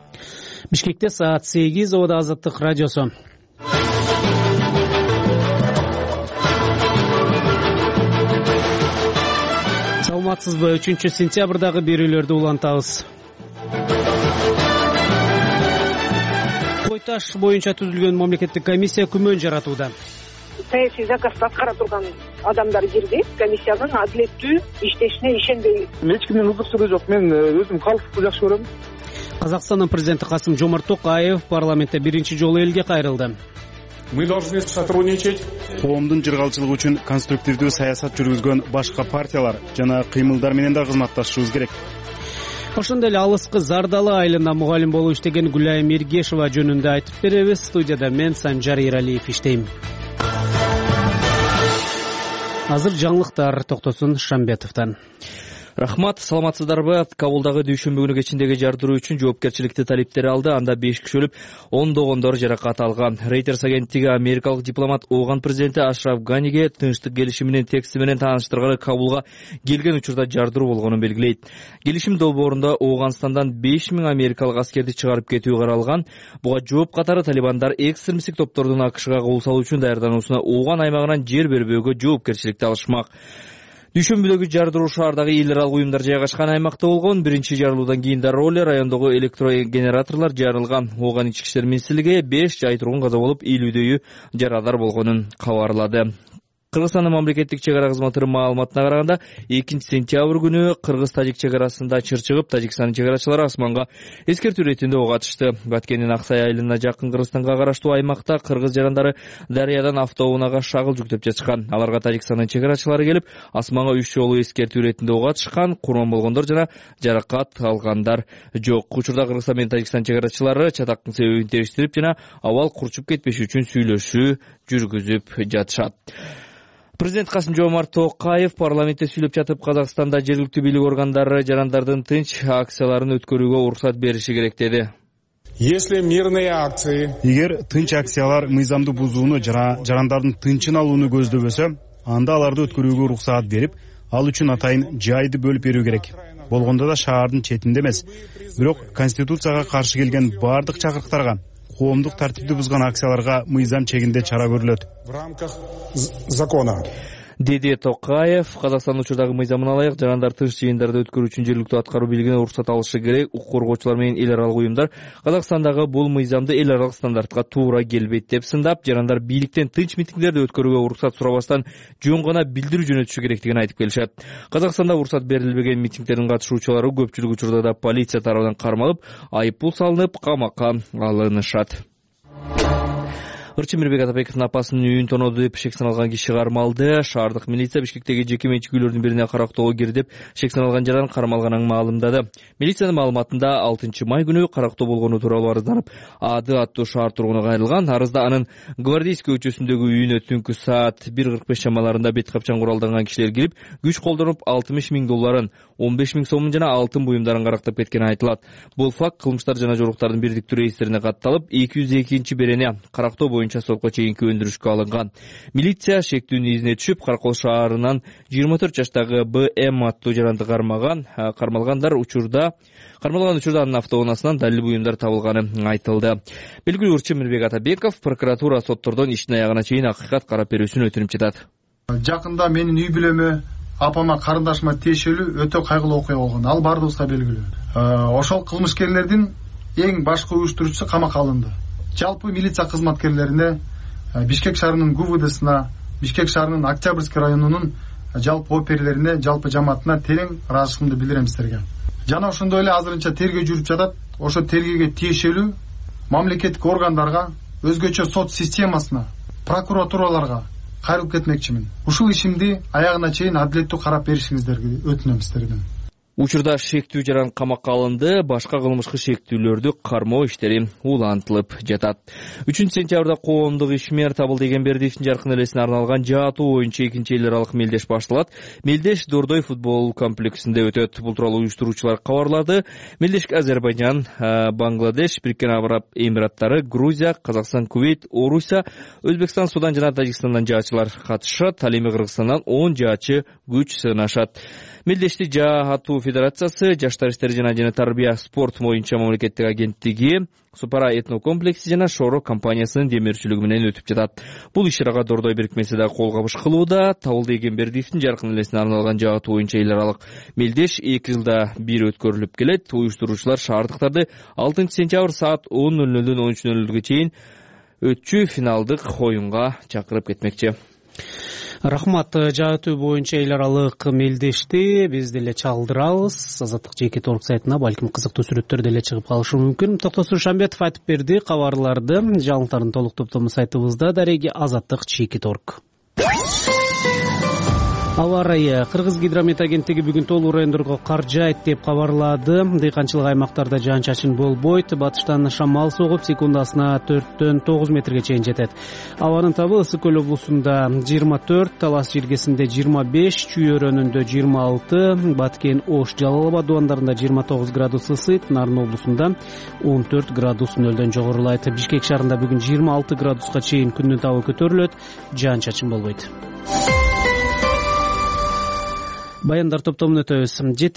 Бишкекте саат 8, Ода Азаттык радиосу. Саламатсызбы? 3-сентябрдагы берүүлөрдү улантабыз. Кой таш боюнча түзүлгөн мамлекеттик комиссия күмөн жаратууда. Саясий заказды аткара турган адамдар кирди. Комиссиянын адилеттүү иштешине ишенбей. Эч кимдин узурсугу жок. Мен өзүм калктыкты жакшы көрөм. Казакстандын президенти Касым-Жомарт Токаев парламентте биринчи жолу элге кайрылды. Мы должны сотрудничать. Коомдун жыргалчылыгы үчүн конструктивдүү саясат жүргүзгөн башка партиялар жана кыймылдар менен да кызматташышыбыз керек. Ошондой эле алыскы Зардалы айылында мугалим болуп иштеген Гүлайым Эргешова жөнүндө айтып беребиз. Студияда мен Санжар Иралиев иштейм. Азыр жаңылыктар Токтосун Шамбетовдон. Рахмат, саламатсыздарбы? Кабулдагы дүйшөмбү күнү кечиндеги жардыруу үчүн жоопкерчиликти талептери алды. Анда 5 киши өлүп, ондогондор жаракат алган. Reuters агенттиги америкалык дипломат Ооган президенти Ашраф Ганиге тынчтык келишиминин тексти менен тааныштырганы Кабулга келген учурда жардыруу болгонун белгилейт. Келишим долбоорунда Ооганстандан 5000 америкалык аскерди чыгарып кетүү каралган. Буга жооп катары талибандар экстремисттик топтордун АКШга кол салуу үчүн даярдануусуна Ооган аймагынан жер бербөөгө жоопкерчиликти алышмак. Дүйшөмбүдөгү жардыруу шаардагы эл аралык уюмдар жайгашкан аймакта болгон. Биринчи жарылуудан кийин Роли райондогу электрогенераторлор жарылган. Ооган ички иштер министрлиги 5 жай тургун каза болуп, элүүдөйү жарадар болгонун кабарлады. Кыргызстандын мамлекеттик чек ара кызматынын маалыматына караганда 2-сентябрь күнү Кыргыз-Тажик чек арасында чыр чыгып, Тажикстандын чек арачылары асманга эскертүү иретинде ок атышты. Баткендин Аксай айылына жакын Кыргызстанга караштуу аймакта кыргыз жарандары дарыядан автоунаага шагыл жүктөп жатышкан. Аларга Тажикстандын чек арачылары келип, асманга 3 жолу эскертүү иретинде ок атышкан. Курман болгондор жана жаракат алгандар жок. Учурда Кыргызстан менен Тажикстан чек арачылары чатактын себебин териштирип жана абал курчуп кетпеш үчүн сүйлөшүү жүргүзүп жатышат. Президент Касым-Жомарт Токаев парламентте сүйлөп жатып, Казакстанда жергиликтүү бийлик органдары жарандардын тынч акцияларын өткөрүүгө уруксат бериши керек деди. Если мирные акции. Эгер тынч акциялар мыйзамды бузууну жана жарандардын тынчын алууну көздөбөсө, анда аларды өткөрүүгө уруксат берип, ал үчүн атайын жайды бөлүп берүү керек. Болгондо да шаардын четинде эмес. Бирок конституцияга каршы келген бардык чакырыктарга, коомдук тартипти бузган акцияларга мыйзам чегинде чара көрүлөт. В рамках закона. Деди Токаев, Казакстан учурдагы мыйзамына ылайык жарандар тынч жыйындарды өткөрүү үчүн жергиликтүү аткаруу бийлигине уруксат алышы керек. Укук коргоочулар менен эл аралык уюмдар Казакстандагы бул мыйзамды эл аралык стандартка туура келбейт деп сындап, жарандар бийликтен тынч митингдерди өткөрүүгө уруксат сурабастан жөн гана билдирүү жөнөтүшү керектигин айтып келишет. Казакстанда уруксат берилбеген митингдердин катышуучулары көпчүлүк учурда да полиция тарабынан кармалып, айыппул салынып, камакка алынышат. Ырчын Мирбек Атабековдун апасынын үйүн тонооду деп шек саналган киши кармалды. Шаардык милиция Бишкектеги жеке менчик үйлөрдүн бирине карактоого кирди деп шек саналган жаран кармалганын маалымдады. Милициянын маалыматында 6 май күнү карактоо болгону тууралуу арызданып, Ады аттуу шаар тургуну кайрылган. Арызда анын Гвардейский көчөсүндөгү үйүнө түнкү саат 1:45 чамаларында бет капчан куралданган кишилер кирип, күч колдонуп $60,000, 15,000 сомун жана алтын буюмдарын карактап кеткени айтылат. Бул факт кылмыштар жана жоруктардын бирдиктүү рейстерине катталып, 202 берене карактоо боюнча сотко чейинки өндүрүшкө алынган. Милиция шектүүнүн изине түшүп, Каракол шаарынан 24 жаштагы БМ аттуу жаранды кармалган учурда анын автоунаасынан далил буюмдар табылганы айтылды. Белгилүү Ырчын Мирбек Атабеков прокуратура соттордон иштин аягына чейин акыйкат карап берүүсүн өтүнүп жатат. Жакында менин үй бүлөмө, апама, карындашыма тиешелүү өтө кайгылуу окуя болгон. Ал бардыгыбызга белгилүү. Ошол кылмышкерлердин эң башкы уюштуруучусу камакка алынды. Жалпы милиция кызматкерлерине, Бишкек шаарынын ГУВДсына, Бишкек шаарынын Октябрьский районунун жалпы оперлерине, жалпы жамаатына терең ыраазычылыгымды билдирем силерге. Жана ошондой эле азырынча тергөө жүрүп жатат. Ошо тергөөгө тиешелүү мамлекеттик органдарга, өзгөчө сот системасына, прокуратураларга кайрылып кетмекчимин. Ушул ишимди аягына чейин адилеттүү карап беришиңиздерди өтүнөм силерден. Учурда шектүү жаран камакка алынды, башка кылмышкы шектүүлөрдү кармоо иштери улантылып жатат. 3-сентябрда коомдук ишмер Табылды Эгембердиевдин жаркын элесине арналган жаатуу боюнча экинчи эл аралык мелдеш башталат. Мелдеш Дордой футбол комплексинде өтөт. Бул тууралуу уюштуруучулар кабарлады. Мелдешке Азербайжан, Бангладеш, Бириккен Араб Эмираттары, Грузия, Казакстан, Кувейт, Орусия, Өзбекстан, Судан жана Тажикстандан жаачылар катышат. Ал эми Кыргызстандан 10 жаачы күч сынашат. Мелдешти жаа атуу федерациясы, жаштар иштери жана тарбия спорт боюнча мамлекеттик агенттиги, Супара этнокомплекси жана Шоро компаниясынын демирчилиги менен өтүп жатат. Бул иш-чарага Дордой бирикмеси да кол кабыш кылууда. Табылды Эгембердиевдин жаркын элесине арналган жаа атуу боюнча эл аралык мелдеш 2 жылда бир өткөрүлүп келет. Уюштуруучулар шаардыктарды 6 сентябрь саат 10:00 13:00 чейин өтчү финалдык оюнга чакырып кетмекчи. Рахмат. Жаа атуу боюнча эл аралык мелдешти биз деле чалдырабыз. Азаттык жеке торг сайтына балким кызыктуу сүрөттөр деле чыгып калышы мүмкүн. Токтосур Шамбетов айтып берди. Кабарларды жаңылыктардын толук топтому сайтыбызда. Дареги Азаттык жеке торг. Аба ырайы. Кыргыз гидромет агенттиги бүгүн толук райондорго кар жаайт деп кабарлады. Дыйканчылык аймактарда жаан-чачын болбойт. Батыштан шамал согуп, секундасына 4-9 метрге чейин жетет. Абанын табы Ысык көл облусунда 24, Талас жергесинде 25, Чүй өрөөнүндө 26, Баткен, Ош, Жалал Абад дубандарында 29 градус ысыйт. Нарын облусунда 14 градус нөлдөн жогорулайт. Бишкек шаарында бүгүн 26 градуска чейин күндүн табы көтөрүлөт. Жаан-чачын болбойт. Баяндар топтомун өтөбүз.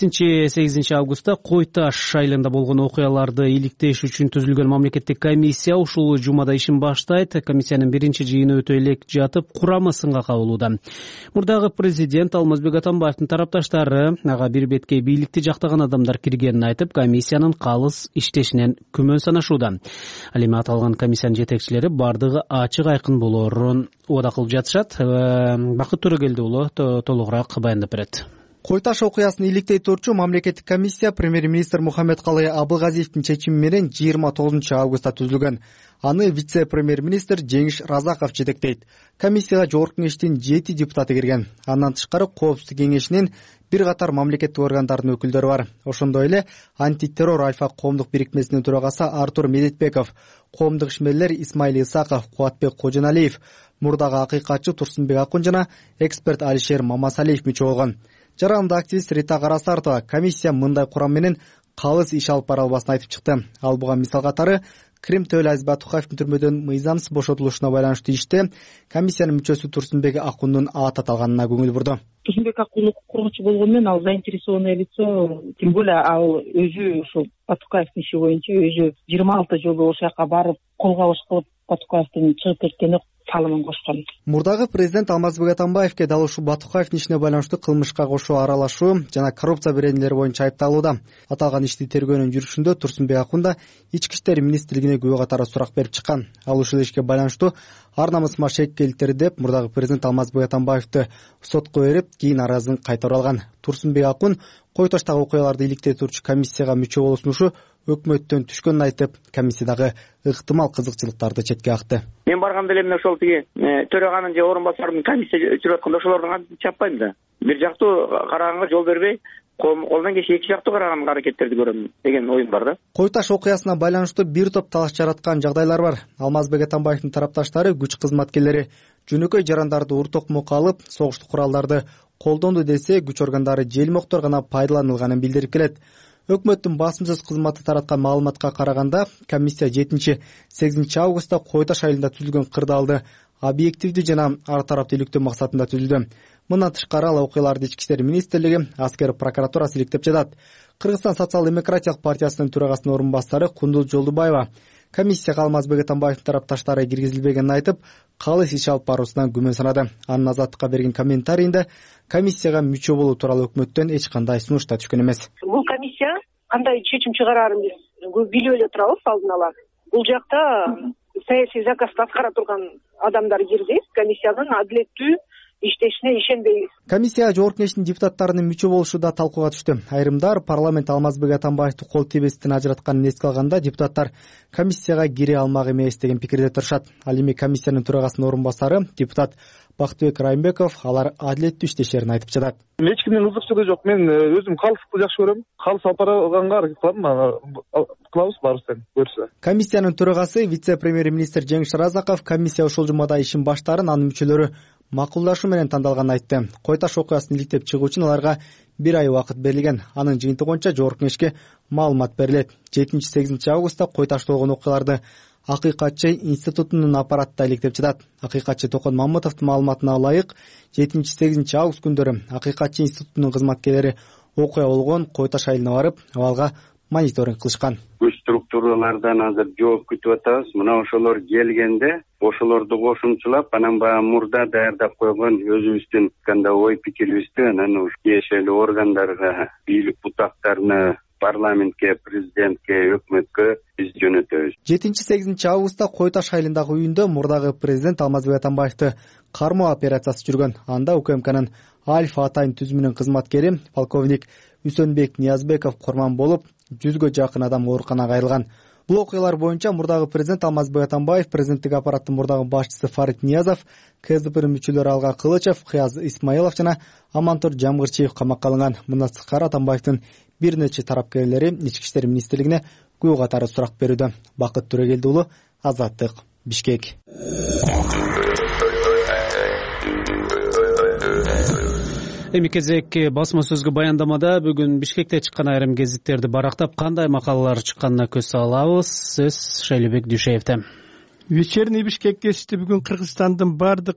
7-8 августта Кой Таш айылында болгон окуяларды иликтеш үчүн түзүлгөн мамлекеттик комиссия ушул жумада ишин баштайт. Комиссиянын биринчи жыйыны өтө элек жатып, курамы сынга кабылууда. Мурдагы президент Алмазбек Атамбаевдин тарапташтары ага бир беткей бийликти жактаган адамдар киргенин айтып, комиссиянын калыс иштешинен күмөн санашууда. Ал эми аталган комиссиянын жетекчилери бардыгы ачык айкын болоорун убада кылып жатышат. Бакыт Төрөгелди уулу толугураак баяндап берет. Кой Таш окуясын иликтей турчу мамлекеттик комиссия премьер-министр Мухаммедкалый Абылгазиевдин чечими менен 29 августта түзүлгөн. Аны вице-премьер-министр Жеңиш Разаков жетектейт. Комиссияга жогорку кеңештин 7 депутаты кирген. Андан тышкары Коопсуздук кеңешинин бир катар мамлекеттик органдардын өкүлдөрү бар. Ошондой эле антитеррор альфа коомдук бирикмесинин төрагасы Артур Медетбеков, коомдук ишмерлер Исмаил Исаков, Кубатбек Кожоналиев, мурдагы акыйкатчы Турсунбек Акун жана эксперт Алишер Мамасалиев мүчө болгон. Жаранды активист Рита Карасартова комиссия мындай курам менен калыс иш алып бара албасын айтып чыкты. Ал буга мисал катары Крим Төлөазиз Батукаевдин түрмөдөн мыйзамсыз бошотулушуна байланыштуу иште комиссиянын мүчөсү Турсунбек Акундун ат аталганына көңүл бурду. Турсунбек Акун кургучу болгону менен ал заинтересованное лицо, тем более ал өзү ушул Батукаевдин иши боюнча өзү 26 жолу ошол жака барып кол кабыш кылып Батукаевдин чыгып кеткени салымын кошкон. Мурдагы президент Алмазбек Атамбаевке дал ушул Батукаевдин ишине байланыштуу кылмышка кошуу, аралашуу жана коррупция беренелери боюнча айыпталууда. Аталган ишти тергөөнүн жүрүшүндө Турсунбек Акун да Ички иштер министрлигине күбө катары сурак берип чыккан. Ал ушул ишке байланыштуу ар намысыма шек келтирди деп мурдагы президент Алмазбек Атамбаевди сотко берип, кийин аразын кайтарып алган. Турсунбек Акун Кой Таштагы окуяларды иликтей турчу комиссияга мүчө болушуну өкмөттөн түшкөнүн айтып, комиссиядагы ыктымал кызыкчылыктарды четке какты. Мен барганда эле ошол тиги төраганын же орун басарынын комиссия жүрүп атканда ошолордун кантип чаппайм да. Бир жактуу караганга жол бербей, колунан келиши эки жактуу караган аракеттерди көрөм деген оюм бар да. Кой Таш окуясына байланыштуу бир топ талаш жараткан жагдайлар бар. Алмазбек Атамбаевдин тарапташтары күч кызматкерлери жөнөкөй жарандарды уртокмокко алып, согуштук куралдарды колдонду десе, күч органдары желмоктор гана пайдаланылганын билдирип келет. Өкмөттүн басымсыз кызматы тараткан маалыматка караганда, комиссия 7-8 августта Кой Таш айылында түзүлгөн кырдаалды объективдүү жана ар тараптуу иликтөө максатында түзүлдү. Мындан тышкары ал окуяларды Ички иштер министрлиги, аскер прокуратурасы иликтеп жатат. Кыргызстан социал-демократиялык партиясынын төрагасынын орун басары Кундуз Жолдубаева комиссияга Алмазбек Атамбаевдин тарапташтары киргизилбегенин айтып, калыс иш алып баруусунан күмөн санады. Анын Азаттыкка берген комментарийинде комиссияга мүчө болуу тууралуу өкмөттөн эч кандай сунуш да түшкөн эмес. Бул комиссия кандай чечим чыгарарын биз билип эле турабыз алдын ала. Бул жакта саясий заказды аткара турган адамдар кирди. Комиссиянын адилеттүү иштешине ишенбейбиз. Комиссия жогорку кеңештин депутаттарынын мүчө болушу да талкууга түштү. Айрымдар парламент Алмазбек Атамбаевди кол тебестен ажыратканын эске алганда, депутаттар комиссияга кире алмак эмес деген пикирде турушат. Ал эми комиссиянын төрагасынын орун басары депутат Бактыбек Райымбеков алар адилеттүү иштешерин айтып жатат. Эч кимдин ызыкчылыгы жок. Мен өзүм калыстыкты жакшы көрөм. Калыс алып барганга аракет кылам. Кылабыз баарыбыздан көрсө. Комиссиянын төрагасы вице-премьер-министр Жеңиш Разаков комиссия ушул жумада ишин баштарын анын мүчөлөрү макулдашуу менен тандалганын айтты. Кой Таш окуясын иликтеп чыгуу үчүн аларга 1 ай убакыт берилген. Анын жыйынтыгы боюнча жогорку кеңешке маалымат берилет. 7-8 августта Кой Ташта болгон окуяларды Акыйкатчы институтунун аппаратта иликтеп жатат. Акыйкатчы Токон Мамытовдун маалыматына ылайык, 7-8 август күндөрү Акыйкатчы институтунун кызматкерлери окуя болгон Кой Таш айылына барып, абалга мониторинг кылышкан. Күч структуралардан азыр жооп күтүп атабыз. Мына ошолор келгенде, ошолорду кошумчулап, анан баягы мурда даярдап койгон өзүбүздүн кандай ой пикирибизди анан ушу тиешелүү органдарга, бийлик бутактарына, парламентке, президентке, өкмөткө биз жөнөтөбүз. 7-8 августта Кой Таш айылындагы үйүндө мурдагы президент Алмазбек Атамбаевди кармоо операциясы жүргөн. Анда УКМКнын Альфа Атайын түзүмүнүн кызматкери полковник Үсөнбек Ниязбеков курман болуп, 100гө жакын адам ооруканага кайрылган. Бул окуялар боюнча мурдагы президент Алмазбек Атамбаев, президенттик аппараттын мурдагы башчысы Фарид Ниязов, КСДПнын мүчөлөрү Алга Кылычев, Кыяз Исмаилов жана Амантур Жамгырчиев камакка алынган. Мындан сырткары Атамбаевдин бир нече тарапкерлери Ички иштер министрлигине күбө катары сурак берүүдө. Бакыт Төрөгелди уулу, Азаттык, Бишкек. Эми кезекки басма сөзгө баяндамада бүгүн Бишкекте чыккан айрым гезиттерди барактап, кандай макалалар чыкканына көз салабыз. Сөз Шайлебек Дүйшеевде. Вечерний Бишкек гезити бүгүн Кыргызстандын бардык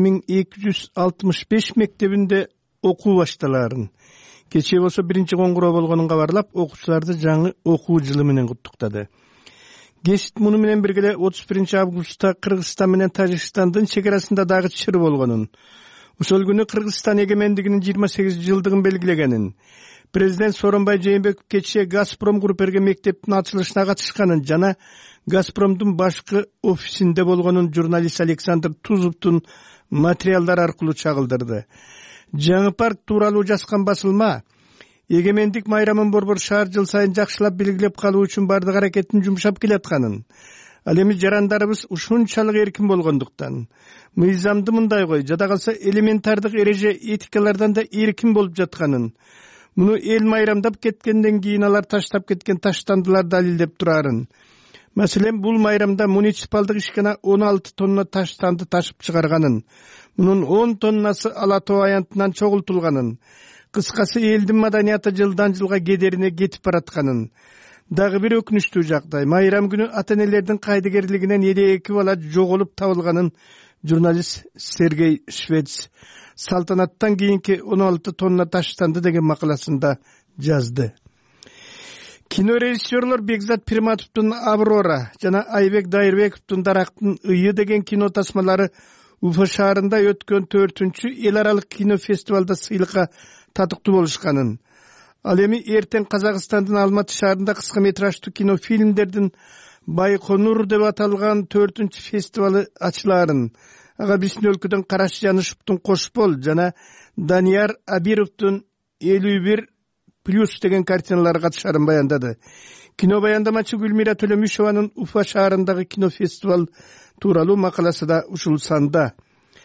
2265 мектебинде окуу башталарын, кечээ болсо биринчи коңгуроо болгонун кабарлап, окуучуларды жаңы окуу жылы менен куттуктады. Гезит муну менен бирге 31 августта Кыргызстан менен Тажикстандын чек арасында дагы чыр болгонун, ошол күнү Кыргызстан эгемендигинин 28 жылдыгын белгилегенин, президент Сооронбай Жээнбеков кечээ Газпром Групперге мектептин ачылышына катышканын жана Газпромдун башкы офисинде болгонун журналист Александр Тузовдун материалдары аркылуу чагылдырды. Жаңы парк тууралуу жазган басылма эгемендик майрамын борбор шаар жыл сайын жакшылап белгилеп калуу үчүн бардык аракетин жумшап келатканын, ал эми жарандарыбыз ушунчалык эркин болгондуктан мыйзамды мындай кой, жада калса элементардык эреже этикалардан да эркин болуп жатканын, муну эл майрамдап кеткенден кийин алар таштап кеткен таштандылар далилдеп турарын. Маселен, бул майрамда муниципалдык ишкана 16 тонна таштанды ташып чыгарганын, мунун 10 тоннасы Ала Тоо аянтынан чогултулганын, кыскасы элдин маданияты жылдан жылга кедерине кетип баратканын. Дагы бир өкүнүчтүү жагдай, майрам күнү ата-энелердин кайдыгерлигинен 2 бала жоголуп табылганын журналист Сергей Швец салтанаттан кийинки 16 тонна таштанды деген макаласында жазды. Кинорежиссерлор Бекзат Пирматовдун Аврора жана Айбек Дайырбековдун Дарактын ыйы деген кино тасмалары Уфа шаарында өткөн 4-чү эл аралык кино фестивалда сыйлыкка татыктуу болушканын, ал эми эртең Казакстандын Алматы шаарында кыска метраждуу кино фильмдердин Байконур деп аталган 4-чү фестивалы ачыларын, ага биздин өлкөдөн Караш Жанышевдун Кошбол жана Данияр Абировдун 51+ деген картиналары катышарын баяндады. Кино баяндамачы Гүлмира Төлөмүшеванын Уфа шаарындагы кино фестивал тууралуу макаласы да ушул санда.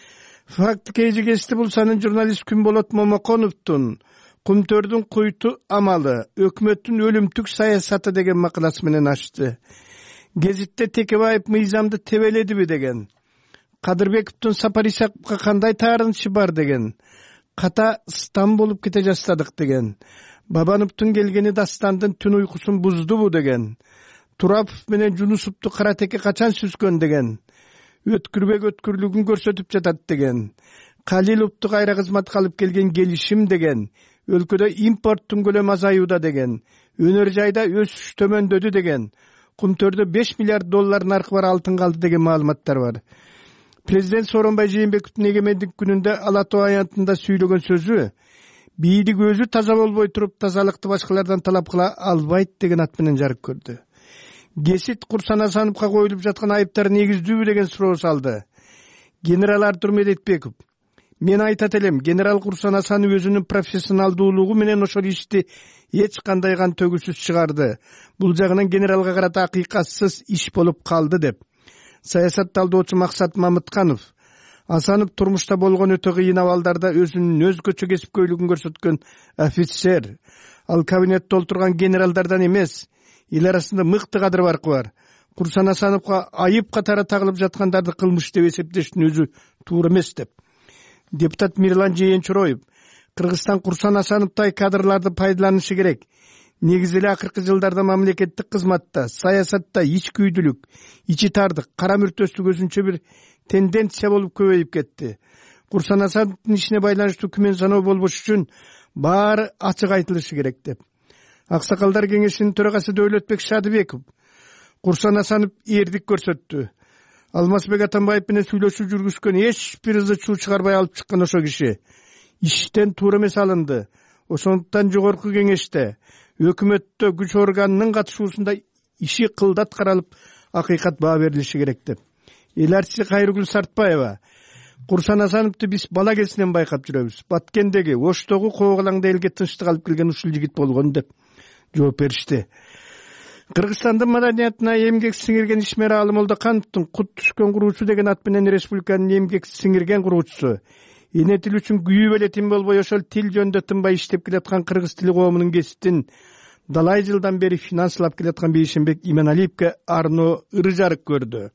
Факт кезигести булсанын журналист Күнболот Момоконовдун Кумтөрдүн куйту амалы, өкмөттүн өлүмтүк саясаты деген макаласы менен ачты. Гезитте Текебаев мыйзамды тебеледиби деген, Кадырбековдун Сапар Исаковго кандай таарынычы бар деген, ката стан болуп кете жастадык деген, Бабановдун келгени дастандын түн уйкусун буздубу деген, Турапов менен Жунусовду Каратеке качан сүзгөн деген, өткүрбек өткүрлүгүн көрсөтүп жатат деген, Калиловду кайра кызматка алып келген келишим деген, өлкөдө импорттун көлөмү азаюуда деген, өнөр жайда өсүш төмөндөдү деген, Кумтөрдө 5 миллиард доллар наркы бар алтын калды деген маалыматтар бар. Президент Сооронбай Жээнбековдун эгемендик күнүндө Ала Тоо аянтында сүйлөгөн сөзү бийдик өзү таза болбой туруп тазалыкты башкалардан талап кыла албайт деген ат менен жарык көрдү. Гесит Курсан Асановго коюлуп жаткан айыптар негиздүүбү деген суроо салды. Генерал Артур Медетбеков: мен айтат элем, генерал Курсан Асанов өзүнүн профессионалдуулугу менен ошол ишти эч кандай кан төгүүсүз чыгарды. Бул жагынан генералга карата акыйкатсыз иш болуп калды деп. Саясат талдоочу Максат Мамытканов: Асанов турмушта болгон өтө кыйын абалдарда өзүнүн өзгөчө кесипкөйлүгүн көрсөткөн офицер. Ал кабинетте олтурган генералдардан эмес, эл арасында мыкты кадыр баркы бар. Курсан Асановго айып катары тагылып жаткандарды кылмыш деп эсептештин өзү туура эмес деп. Депутат Мирлан Жээнчуроев: Кыргызстан Курсан Асановдай кадрларды пайдаланышы керек. негизи эле акыркы жылдарда мамлекеттик кызматта, саясатта ичкүйдүлүк, ичитардык, кара мүртөстүк өзүнчө бир тенденция болуп көбөйүп кетти. Курсан Асановдун ишине байланыштуу күмөн саноо болбош үчүн баары ачык айтылышы керек деп. Аксакалдар кеңешинин төрагасы Дөөлөтбек Шадыбеков Курсан Асанов эрдик көрсөттү. Алмазбек Атамбаев менен сүйлөшүү жүргүзгөн эч бир ызы чуу чыгарбай алып чыккан ошо киши иштен туура эмес алынды. Ошондуктан жогорку кеңеште, өкмөттө күч органынын катышуусунда иши кылдат каралып, акыйкат баа берилиши керек деп. Эл артисти Кайрыгүл Сартбаева Курсан Асановду биз бала кезинен байкап жүрөбүз. Баткендеги, Оштогу Коогалаңда элге тынчтык алып келген ушул жигит болгон деп жооп беришти. Кыргызстандын маданиятына эмгек сиңирген Ишмер Аалы Молдокановдун кут түшкөн куруучу деген ат менен республиканын эмгек сиңирген куруучусу эне тил үчүн күйүп эле тин болбой ошол тил жөнүндө тынбай иштеп келаткан кыргыз тили коомунун кесиптин далай жылдан бери финансылап келаткан Бейшенбек Иманалиевке арноо ыры жарык көрдү.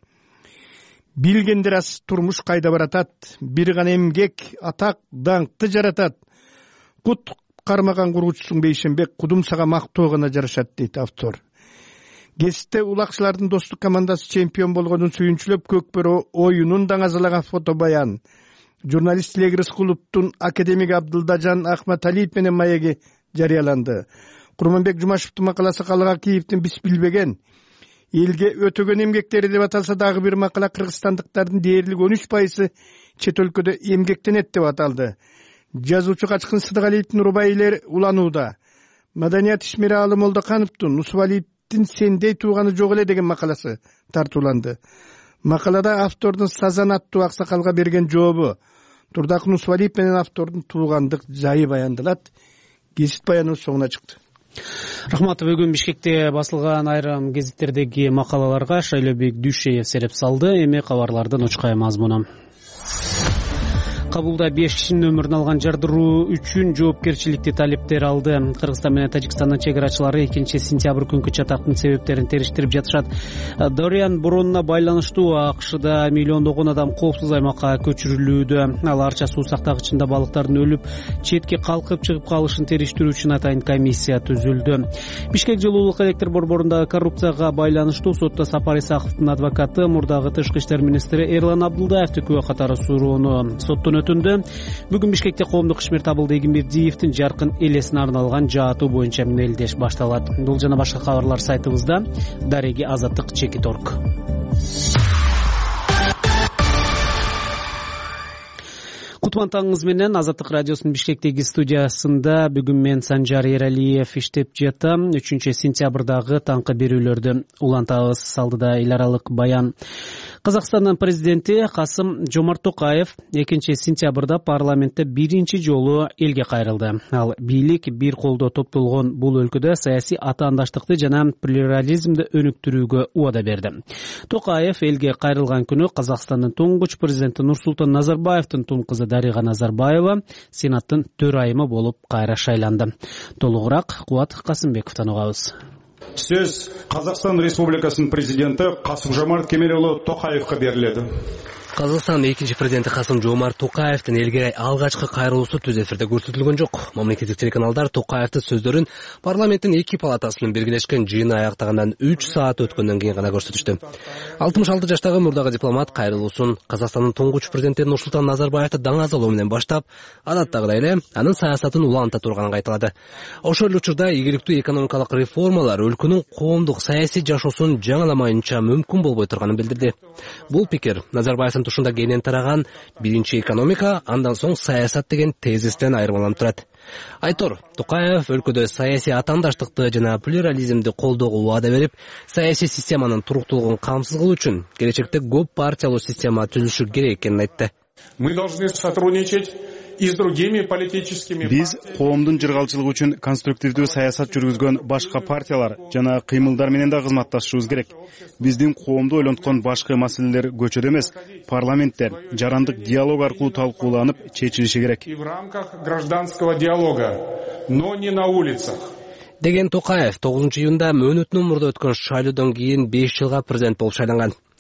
Билгендер аз турмуш кайда баратат, бир гана эмгек атак даңкты жаратат. Кут кармаган куруучусуң Бейшенбек, кудум сага мактоо гана жарашат дейт автор. Кесипте улакчылардын достук командасы чемпион болгонун сүйүнчүлөп Көкбөрө оюнун даңазалаган фото баян. Журналист Тилек Рыскуловдун академик Абдылдажан Ахматалиев менен маеги жарыяланды. Курманбек Жумашевдин макаласы Калыга Киевдин биз билбеген элге өтөгөн эмгектери деп аталса, дагы бир макала кыргызстандыктардын дээрлик 13% чет өлкөдө эмгектенет деп аталды. Жазуучу Качкын Сыдыгалиевдин рубайлери уланууда. Маданият Ишмер Аалы Молдокановдун Усубалиевдин сендей тууганы жок эле деген макаласы тартууланды. Макалада автордун Сазан аттуу аксакалга берген жообу, Турдакын Усубалиев менен автордун туугандык жайы баяндалат. Кесип баяныбыз соңуна чыкты. Рахмат. Бүгүн Бишкекте басылган айрым гезиттердеги макалаларга Шайлообек Дүйшеев сереп салды. Эми кабарлардын очкай мазмуну. Кабулда 5 кишинин өмүрүн алган жардыруу үчүн жоопкерчиликти талептер алды. Кыргызстан менен Тажикстандын чек-арачылары 2-сентябрь күнкү чатактын себептерин териштирип жатышат. Дориан борооnuна байланыштуу АКШда миллиондогон адам коопсуз аймакка көчүрүлүүдө. Ал арча суу сактагычында балыктардын өлүп, четке калкып чыгып калышын териштирүү үчүн атайын комиссия түзүлдү. Бишкек жылуулук электр борборундагы коррупцияга байланыштуу сотто Сапар Исаковдун адвокаты мурдагы тышкы иштер министри Эрлан Абдулдаевди күбө катары суроону соттон өтүндү. Бүгүн Бишкекте коомдук ишмер Табылды Эгембердиевдин жаркын элесине арналган жаатуу боюнча мелдеш башталат. Бул жана башка кабарлар сайтыбызда. Дареги Азаттык Чекиторг. Кутман таңыңыз менен Азаттык радиосунун Бишкектеги студиясында бүгүн мен Санжар Эралиев иштеп жатам. 3-сентябрдагы таңкы берүүлөрдү улантабыз. Алдыда эл аралык баян. Казакстандын президенти Касым Жомарт Токаев 2-сентябрда парламентте биринчи жолу элге кайрылды. Ал бийлик бир колдо топтолгон бул өлкөдө саясий атаандаштыкты жана плюрализмди өнүктүрүүгө убада берди. Токаев элге кайрылган күнү Казакстандын туңгуч президенти Нурсултан Назарбаевдин тум кызы Дарига Назарбаева Сенаттын төрайымы болуп кайра шайланды. Толугураак Кубат Касымбековдон угабыз. Сөз Қазақстан Республикасынын президенти Касым-Жомарт Кемелұлы Тоқаевқа берилет. Казакстандын экинчи президенти Касым Жомарт Токаевдин элге алгачкы кайрылуусу түз эфирде көрсөтүлгөн жок. Мамлекеттик телеканалдар Токаевдин сөздөрүн парламенттин эки палатасынын биргелешкен жыйыны аяктагандан 3 саат өткөндөн кийин гана көрсөтүштү. 66 жаштагы мурдагы дипломат кайрылуусун Казакстандын туңгуч президенти Нурсултан Назарбаевди даңазалоо менен баштап, адаттагыдай эле анын саясатын уланта турганын кайталады. Ошол эле учурда ийгиликтүү экономикалык реформалар өлкөнүн коомдук саясий жашоосун жаңыламайынча мүмкүн болбой турганын билдирди. Бул пикир Назарбаевдин тушунда кенен тараган биринчи экономика, андан соң саясат деген тезистен айырмаланып турат. Айтор Токаев өлкөдө саясий атаандаштыкты жана плюрализмди колдоого убада берип, саясий системанын туруктуулугун камсыз кылуу үчүн келечекте көп партиялуу система түзүлүшү керек экенин айтты. Мы должны сотрудничать и с другими политическими. Биз коомдун жыргалчылыгы үчүн конструктивдүү саясат жүргүзгөн башка партиялар жана кыймылдар менен да кызматташышыбыз керек. Биздин коомду ойлонткон башка маселелер көчөдө эмес, парламентте жарандык диалог аркылуу талкууланып чечилиши керек. И в рамках гражданского диалога, но не на улицах. Деген Токаев 9 июнда мөөнөтүнөн мурда өткөн шайлоодон кийин 5 жылга президент болуп шайланган.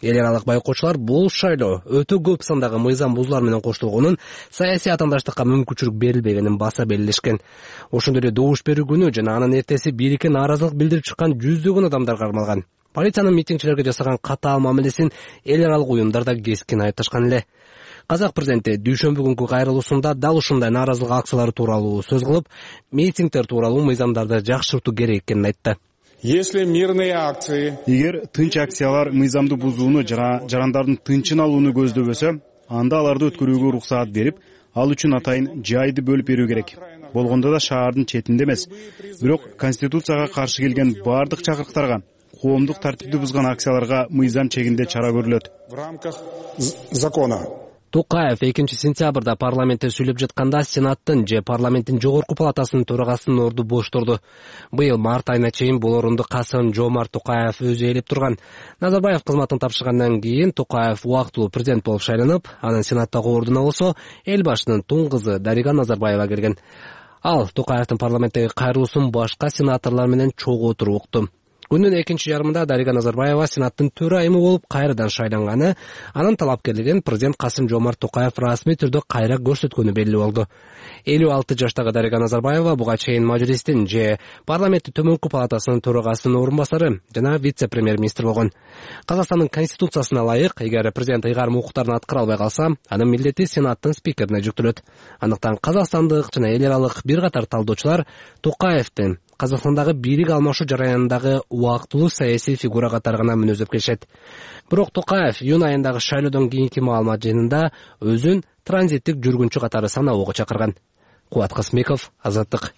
Эл аралык байкоочулар бул шайлоо өтө көп сандагы мыйзам бузуулар менен коштолгонун, саясий атаандаштыкка мүмкүнчүлүк берилбегенин баса белгилешкен. Ошондой эле добуш берүү күнү жана анын эртеси бирикке нааразылык билдирип чыккан жүздөгөн адамдар кармалган. Полициянын митингчилерге жасаган катаал мамилесин эл аралык уюмдар да кескин айыпташкан эле. Казак президенти дүйшөмбү күнкү кайрылуусунда дал ушундай нааразылык акциялары тууралуу сөз кылып, митингдер тууралуу мыйзамдарды жакшыртуу керек экенин айтты. Если мирные акции... Эгер тынч акциялар мыйзамды бузууну жана жарандардын тынчын алууну көздөбөсө, анда аларды өткөрүүгө уруксаат берип, ал үчүн атайын жайды бөлүп берүү керек. Болгондо да шаардын четинде эмес. Бирок Конституцияга каршы келген бардык чакырыктарга, коомдук тартипти бузган акцияларга мыйзам чегинде чара көрүлөт. В рамках закона. Токаев 2-сентябрда парламентте сүйлөп жатканда Сенаттын же парламенттин жогорку палатасынын төрагасынын орду бош турду. Быйыл март айына чейин бул орунду Касым-Жомарт Токаев өзү ээлеп турган. Назарбаев кызматын тапшыргандан кийин Токаев убактылуу президент болуп шайланып, анын Сенаттагы ордуна болсо эл башчынын туң кызы Дарига Назарбаева келген. Ал Токаевдин парламенттеги кайрылуусун башка сенаторлор менен чогуу отуруп укту. Күнүн экинчи жарымында Дарига Назарбаева Сенаттын төрайымы болуп кайрадан шайланганы, анын талапкерлигин президент Касым-Жомарт Токаев расмий түрдө кайра көрсөткөнү белгилүү болду. 56 жаштагы Дарига Назарбаева буга чейин Majлистин же парламенттин төмөнкү палатасынын төрагасынын орун басары жана вице-премьер-министр болгон. Казакстандын конституциясына ылайык, эгер президент ыйгарым укуктарын аткара албай калса, анын милдети Сенаттын спикерине жүктөлөт. Андыктан казакстандык жана эл аралык бир катар талдоочулар Токаевдин Казакстандагы бийлик алмашуу жараянындагы убактылуу саясий фигура катары гана мүнөздөп келишет. Бирок Токаев июнь айындагы шайлоодон кийинки маалымат жыйынында өзүн транзиттик жүргүнчү катары саноого чакырган. Кубат Касмеков, Азаттык.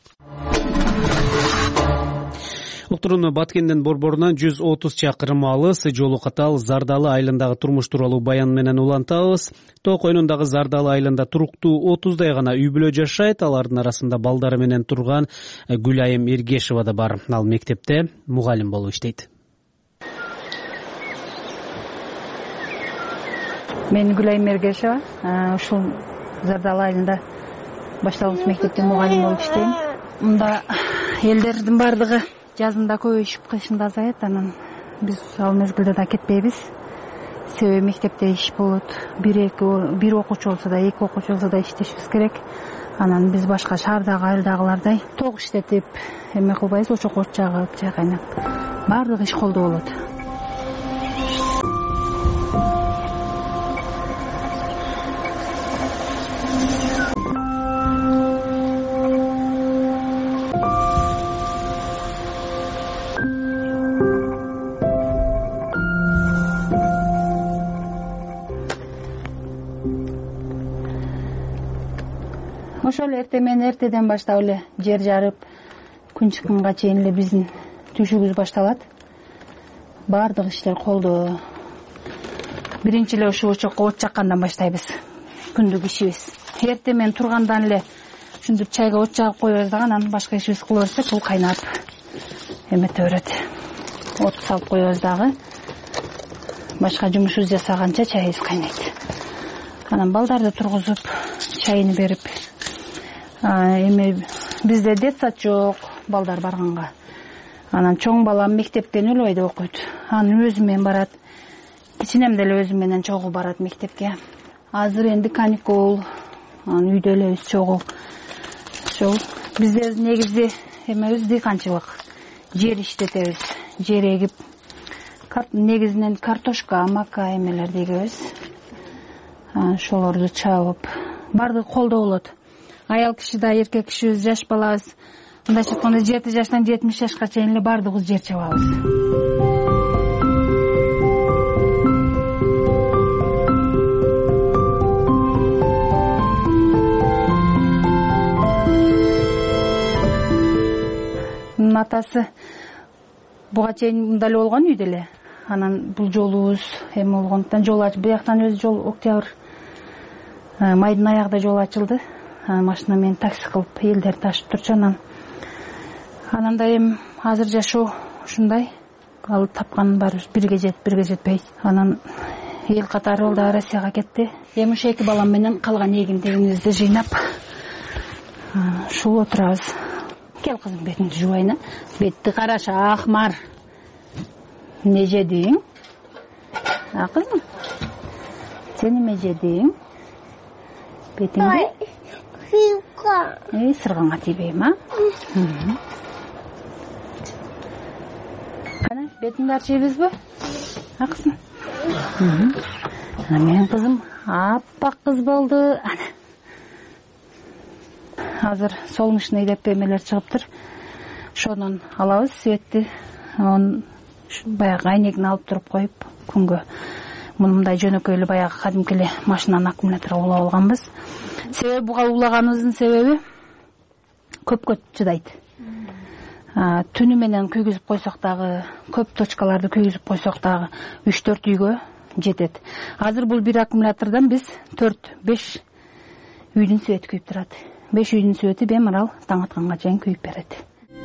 Уктуруну Баткенден борборунан 130 чакырым алыс жолу катал Зардалы айылындагы турмуш тууралуу баян менен улантабыз. Тоо койнундагы Зардалы айылында туруктуу 30дай гана үй бүлө жашайт. Алардын арасында балдары менен турган Гүлайым Эргешева да бар. Ал мектепте мугалим болуп иштейт. Мен Гүлайым Эргешева, ушул Зардалы айылында башталгыч мектепте мугалим болуп иштейм. Мында элдердин бардыгы жазында көбөйүшүп кышында азайат, анан биз ал мезгилде да кетпейбиз. Себеби мектепте иш болот. Бир окуучу болсо да, эки окуучу болсо да иштешибиз керек. Анан биз башка шаардагы айылдагылардай ток иштетип, эме кылбайбыз, очокот жагып, чай кайнап. Бардык иш колдо болот. Ошол эртеден баштап эле жер жарып, күн чыкканга чейин эле биздин түшүгүбүз башталат. Бардык иштер колдо. Биринчи эле ушул очокко от жаккандан баштайбыз. Күндүк ишибиз. Эртемен тургандан эле ушинтип чайга от жагып коебуз дагы, анан башка ишибиз кыла берсек, бул кайнап эмете берет. От салып коебуз дагы. Башка жумушубуз жасаганча чайыбыз кайнайт. Анан балдарды тургузуп, чайын берип, бизде детсад жок, балдар барганга. Анан чоң балам мектептен өлбөйдө окуйт. Анын өзү менен барат. Кичинем деле өзү менен чогуу барат мектепке. Азыр энди каникул, анан үйдө элебиз чогуу. Ошол бизде негизи эмебиз дыйканчылык. Жер иштетебиз, жер эгип, негизинен картошка, мака эмелерди эгебиз. Ошолорду чабып, бардык колдо болот. Аял киши да, эркек кишибиз, жаш балабыз. Мындайча айтканда 7 жаштан 70 жашка чейин эле бардыгыбыз жер чабабыз. Атасы буга чейин мында эле болгон үйдө эле. Анан бул жолубуз эме болгондуктан жол ачып, бияктан өзү жол октябрь майдын аягында жол ачылды. Машина менен такси кылып элдер ташып турчу. Анан да эми азыр жашоо ушундай. Ал тапкан баарыбыз бирге жетпейт. Анан эл катары ол да Россияга кетти. Эми ушу эки балам менен калган эгиндигибизди жыйнап ушул отурабыз. Кел кызым, бетиңди жубайын. Бетти караша, Ахмар. Не жедиң? Кызым, сен эме жедиң? Бетиңде? Сырганга тийбейм, а? Кана, бетиңди арчыйбызбы? Кызым. Менин кызым аппак кыз болду. Ана. Азыр солнечный деп эмелер чыгыптыр. Ошонун алабыз светти. Баягы айнегин алып туруп коюп күнгө. Мындай жөнөкөй эле баягы кадимки эле машинанын аккумулятору улап алганбыз. Себеби буга улаганыбыздын себеби көпкө чыдайт. Түнү менен күйгүзүп койсок дагы, көп точкаларды күйгүзүп койсок дагы 3-4 үйгө жетет. Азыр бул бир аккумулятордон биз 4-5 үйдүн свети күйүп турат. 5 үйдүн свети бемарал таң атканга чейин күйүп берет.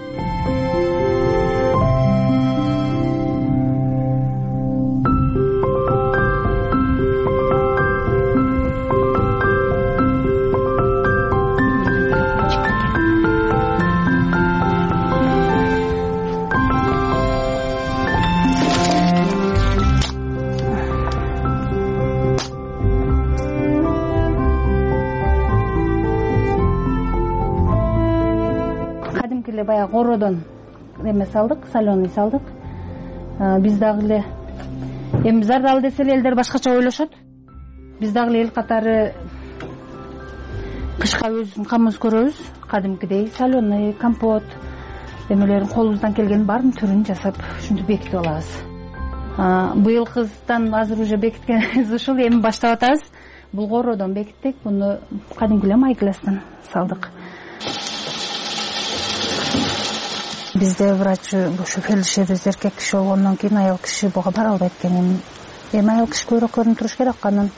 Баягы ородон эме салдык, соленый салдык. Биз дагы эле эми зардал десе элдер башкача ойлошот. Биз дагы эле эл катары кышка өзүбүздүн камыбызды көрөбүз. Кадимкидей соленый, компот эмелерин колубуздан келген баарын түрүн жасап, ушинтип бекитип алабыз. Быйылкыдан азыр уже бекиткенибиз ушул, эми баштап атабыз. Бул ородон бекиттик, буну кадимки эле майкластан салдык. Бизде врач ушу фельдшерибиз эркек киши болгондон кийин аял киши буга бара албайт экен. Эми аял киши көбүрөөк көрүнүп туруш керек. Анан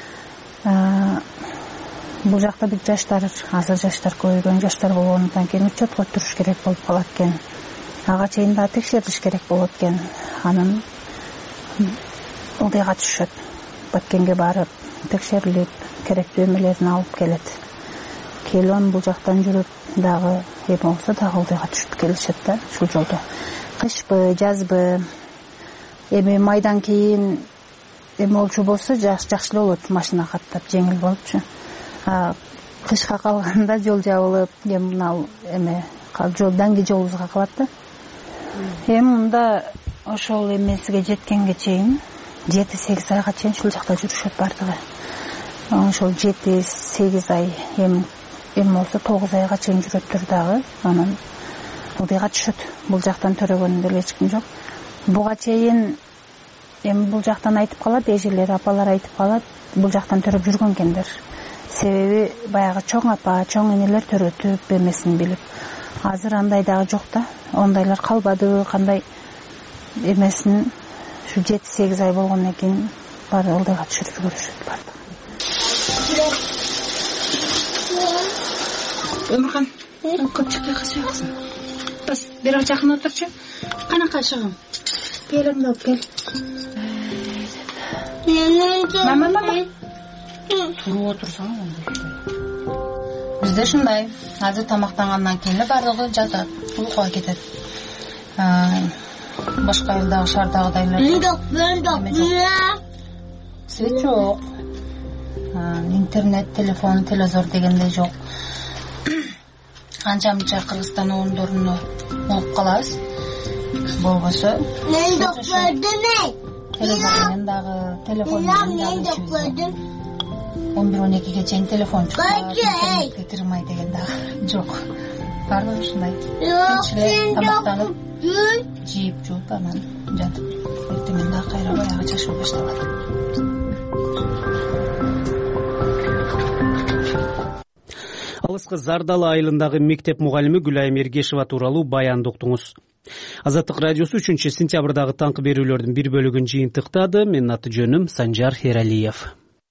бул жакта бир жаштар, азыр жаштар көбөйгөн, жаштар болгондон кийин учетко туруш керек болуп калат экен. Ага чейин да текшерилиш керек болот экен. Анан ылдыйга түшөт. Баткенге барып, текшерилип, керектүү эмелерин алып келет. Келон бул жактан жүрүп дагы эми болсо дагы ылдыйга түшүп келишет да, ушул жолдо. Кышпы, жазбы, эми майдан кийин эми болчу болсо жакшы эле болот, машина каттап жеңил болупчу. Кышка калганда жол жабылып, эми мына эме жол даңги жолубузга калат да. Эми мында ошол эмесиге жеткенге чейин 7-8 айга чейин ушул жакта жүрүшөт бардыгы. Ошол 7-8 ай эми болсо 9 айга чейин жүрөттүр дагы. Анан ылдыйга түшөт. Бул жактан төрөгөн деле эч ким жок. Буга чейин эми бул жактан айтып калат, эжелер, апалар айтып калат, бул жактан төрөп жүргөн экендер. Себеби баягы чоң апа, чоң энелер төрөтүп эмесин билип. Азыр андай дагы жок да. Ондайлар калбады, кандай эмесин ушу 7-8 ай болгондон кийин баары ылдыйга түшүрүп жүрүшөт барды. Өмүркан, көп чыкпай калсаң кызым. Бас, бирок жакын отурчу. Кана кашыгым. Белиңди алып кел. Мама. Туруп отурсаң бизде ушундай. Азыр тамактангандан кийин эле баардыгы жатат, уйкуга кетет. Башка элдагы шаардагыдайлар. Свет жок. Интернет, телефон, телевизор дегендей жок. Анча-мынча Кыргызстан орундоруна угуп калабыз. Болбосо. Мен док көрдүм. Телевизордон дагы, телефондон дагы. 11-12ге чейин телефон чыкпайт, кирмай деген дагы жок. Баардыгы ушундай. Кечке тамактанып, жейип жууп анан жатып, эртеңен дагы кайра баягы жашоо башталат. Алыскы Зардалы айылындагы мектеп мугалими Гүлайым Эргешева тууралуу баянды уктуңуз. Азаттык радиосу 3-сентябрдагы таңкы берүүлөрдүн бир бөлүгүн жыйынтыктады. Менин аты жөнүм Санжар Эралиев.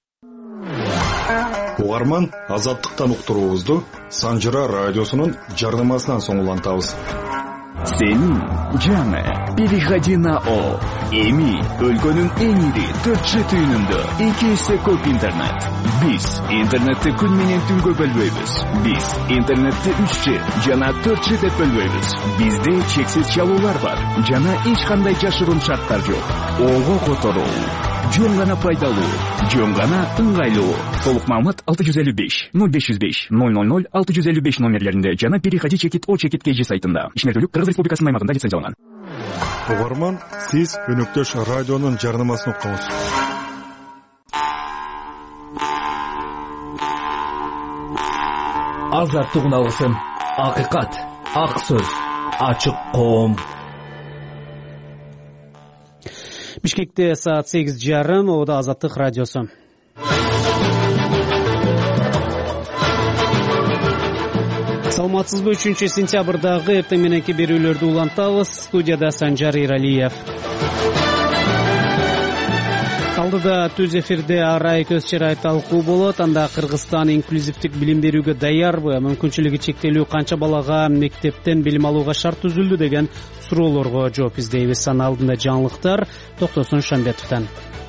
Угарман, Азаттыктан уктуруубузду Санжара радиосунун жардамасынан соң улантабыз. Сенин жаңы переходи на О. Эми өлкөнүн эң ири 4G түйүнүндө 2 эсе көп интернет. Биз интернетти күн менен түнгө бөлбөйбүз. Биз интернетти 3G жана 4G деп бөлбөйбүз. Бизде чексиз чалуулар бар жана эч кандай жашыруун шарттар жок. Ого которуу. жөн гана пайдалуу, жөн гана ыңгайлуу. Толук маалымат 655 0505 000 655 номерлеринде жана Переходи чекит О чекит KG сайтында. Ишмердүүлүк Кыргыз Республикасынын аймагында лицензияланган. Угарман, сиз өнөктөш радионун жарнамасын уктуңуз. Азаттыгын алгысым, акыйкат, ак сөз, ачык коом. Бишкекте саат 8:30, Ода Азаттык радиосу. Саламатсызбы? 3 сентябрдагы эртең мененки берүүлөрдү улантабыз. Студияда Санжар Иралиев. Алдыда түз эфирде арай көз чырай талкуу болот. Анда Кыргызстан инклюзивдик билим берүүгө даярбы? Мүмкүнчүлүгү чектелүү канча балага мектептен билим алууга шарт түзүлдү деген суроолорго жооп издейбиз. Анын алдында жаңылыктар Токтосун Шамбетовдон.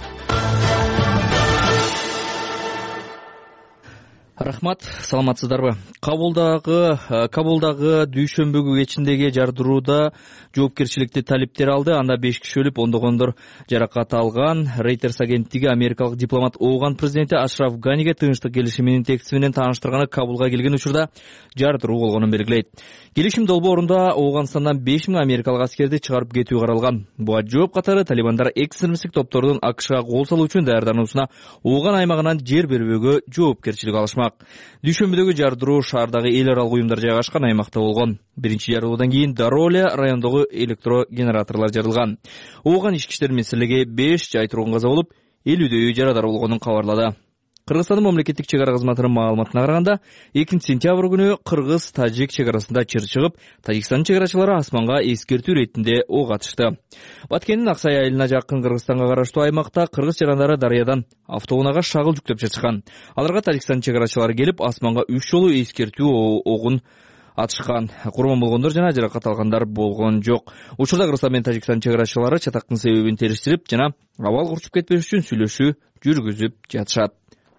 Рахмат, саламатсыздарбы? Кабулдагы дүйшөмбү кечиндеги жардырууда жоопкерчиликти талиптер алды. Анда 5 киши өлүп, ондогондор жаракат алган. Reuters агенттиги америкалык дипломат Ооган президенти Ашраф Ганиге тынчтык келишиминин текстиси менен тааныштырганы Кабулга келген учурда жардыруу болгонун белгилейт. Келишим долбоорунда Ооганстандан 5000 америкалык аскерди чыгарып кетүү каралган. Буга жооп катары талибандар экстремисттик топтордун АКШга кол салуу үчүн даярдануусуна Ооган аймагынан жер бербөөгө жоопкерчилик алышмак. Дүйшөмбүдөгү жардыруу шаардагы эл аралык уюмдар жайгашкан аймакта болгон. Биринчи жарылуудан кийин Дароля райондогу электрогенераторлор жарылган. Ооган ички иштер министрлиги 5 жай тургун каза болуп, 50дөйү жарадар болгонун кабарлады. Кыргызстандын мамлекеттик чек ара кызматынын маалыматына караганда, 2-сентябрь күнү Кыргыз-Тажик чек арасында чыр чыгып, Тажикстандын чек арачылары асманга эскертүү иретинде ок атышты. Баткендин Аксай айылына жакын Кыргызстанга караштуу аймакта кыргыз жарандары дарыядан автоунаага шагыл жүктөп жатышкан. Аларга Тажикстандын чек арачылары келип, асманга 3 жолу эскертүү огун атышкан. Курман болгондор жана жаракат алгандар болгон жок. Учурда Кыргызстан менен Тажикстан чек арачылары чатактын себебин териштирип жана абал курчуп кетпеш үчүн сүйлөшүү жүргүзүп жатышат.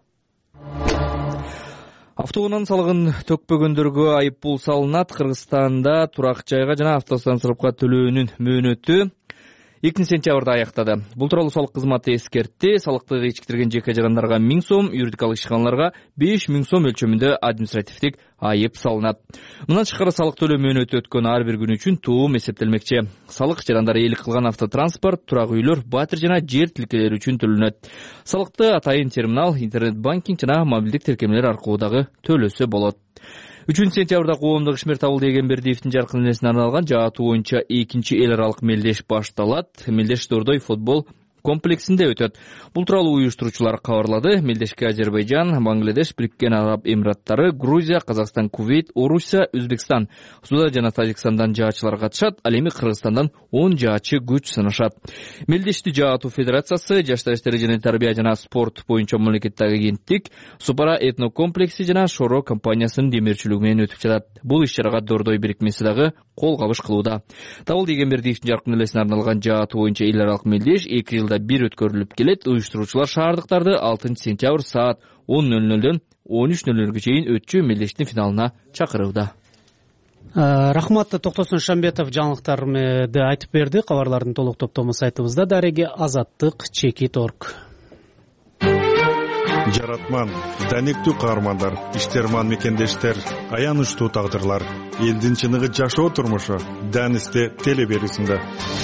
Автоунан салыгын төкпөгөндөргө айыппул салынат. Кыргызстанда турак жайга жана автостанцияга төлөөнүн мөөнөтү 2-сентябрда аяктады. Бул тууралуу салык кызматы эскертти. Салыкты кечиктирген жеке жарандарга 1000 сом, юридикалык ишканаларга 5000 сом өлчөмүндө административдик айып салынат. Мындан тышкары салык төлөө мөөнөтү өткөн ар бир күн үчүн туум эсептелмекчи. Салык жарандар ээлик кылган автотранспорт, турак үйлөр, батир жана жер тилкелери үчүн төлөнөт. Салыкты атайын терминал, интернет-банкинг жана мобилдик тиркемелер аркылуу дагы төлөсө болот. 3-сентябрда коомдук ишмер Табылды Эгембердиевдин жаркын элесине арналган жаатуу боюнча 2-чи эл аралык мелдеш башталат. Мелдеш Дордой футбол комплексинде өтөт. Бул тууралуу уюштуруучулар кабарлады. Мелдешке Азербайжан, Бангладеш, Бириккен Араб Эмираттары, Грузия, Казакстан, Кувейт, Орусия, Өзбекстан, Судан жана Тажикстандан жаачылар катышат. Ал эми Кыргызстандан 10 жаачы күч сынашат. Мелдешти жаатуу федерациясы, жаштар иштери жана тарбия жана спорт боюнча мамлекеттик агенттик, Супара этно комплекси жана Шоро компаниясынын демирчилиги менен өтүп жатат. Бул иш-чарага Дордой бирикмеси дагы кол кабыш кылууда. Табылды Эгембердиевдин жаркын элесине арналган жаатуу боюнча эл аралык мелдеш 2 жылда бир өткөрүлүп келет. Уюштуруучулар шаардыктарды 6-сентябрь саат 10:00дөн 13:00ге чейин өтчү мелдештин финалына чакырууда. Рахмат, Токтосун Шамбетов жаңылыктарды айтып берди. Кабарлардын толук топтому сайтыбызда дареги azattik.org. Жаратман, даниктүү каармандар, иштерман мекендештер, аянычтуу тагдырлар, элдин чыныгы жашоо турмушу Данисте теле берүүсүндө.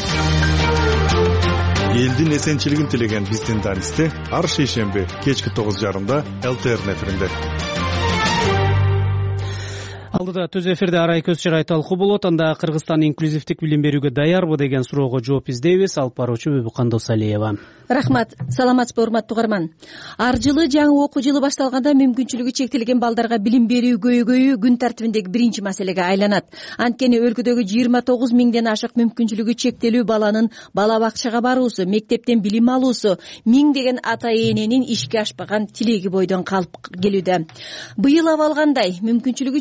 Элдин эсенчилигин тилеген биздин Данисте ар шейшемби кечки 9:30 ЛТР эфиринде. Алдыда түз эфирде арай көз чырай талкуу болот. Анда Кыргызстан инклюзивдик билим берүүгө даярбы деген суроого жооп издейбиз. Алып баруучу Кандосалиева. Рахмат, саламатсызбы урматтуу угарман. Ар жылы жаңы окуу жылы башталганда мүмкүнчүлүгү чектелген балдарга билим берүү көйгөйү күн тартибиндеги биринчи маселеге айланат. Анткени өлкөдөгү 29 миңден ашык мүмкүнчүлүгү чектелүү баланын бала бакчага баруусу, мектептен билим алуусу, миңдеген ата эненин ишке ашпаган тилеги бойдон калып келүүдө. Быйыл абалгандай мүмкүнчүлүгү чектелүү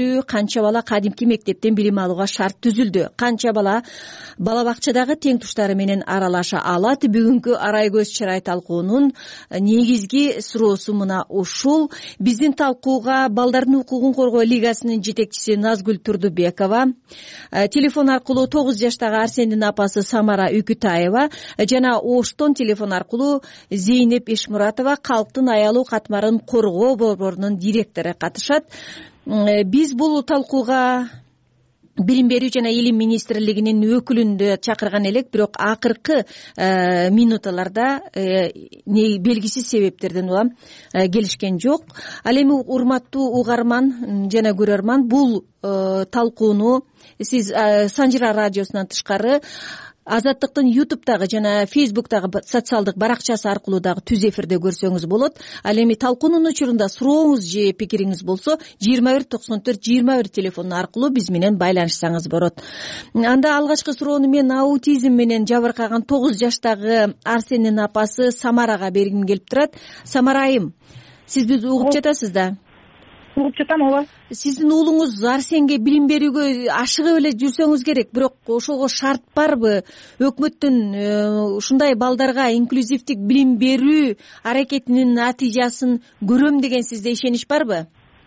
берүү, канча бала кадимки мектептен билим алууга шарт түзүлдү, канча бала бала бакчадагы тең туштары менен аралаша алат? Бүгүнкү арай көз чырай талкуунун негизги суроосу мына ушул. Биздин талкууга Балдардын укугун коргоо лигасынын жетекчиси Назгүл Турдубекова, телефон аркылуу 9 жаштагы Арсендин апасы Самара Үкүтаева жана Оштон телефон аркылуу Зейнеп Эшмуратова калктын аялуу катмарын коргоо борборунун директору катышат. Биз бул талкууга Билим берүү жана Илим министрлигинин өкүлүн чакырган элек, бирок акыркы минуталарда белгисиз себептерден улам келишкен жок. Ал эми урматтуу угарман жана көрөрман, бул талкууну сиз Санжыра радиосунан тышкары Азаттыктын YouTube'дагы жана Facebook'дагы социалдык баракчасы аркылуу дагы түз эфирде көрсөңүз болот. Ал эми талкуунун учурунда сурооңуз же пикириңиз болсо 2194-21 телефону аркылуу биз менен байланышсаңыз болот. Анда алгачкы суроону мен аутизм менен жабыркаган 9 жаштагы Арсендин апасы Самарага бергим келип турат. Самара айым, сиз бизди угуп жатасыз да? Угуп жатам, ооба. Сиздин уулуңуз Арсенге билим берүүгө ашыгып эле жүрсөңүз керек, бирок ошого шарт барбы? Өкмөттүн ушундай балдарга инклюзивдик билим берүү аракетинин натыйжасын көрөм деген сизде ишенич барбы?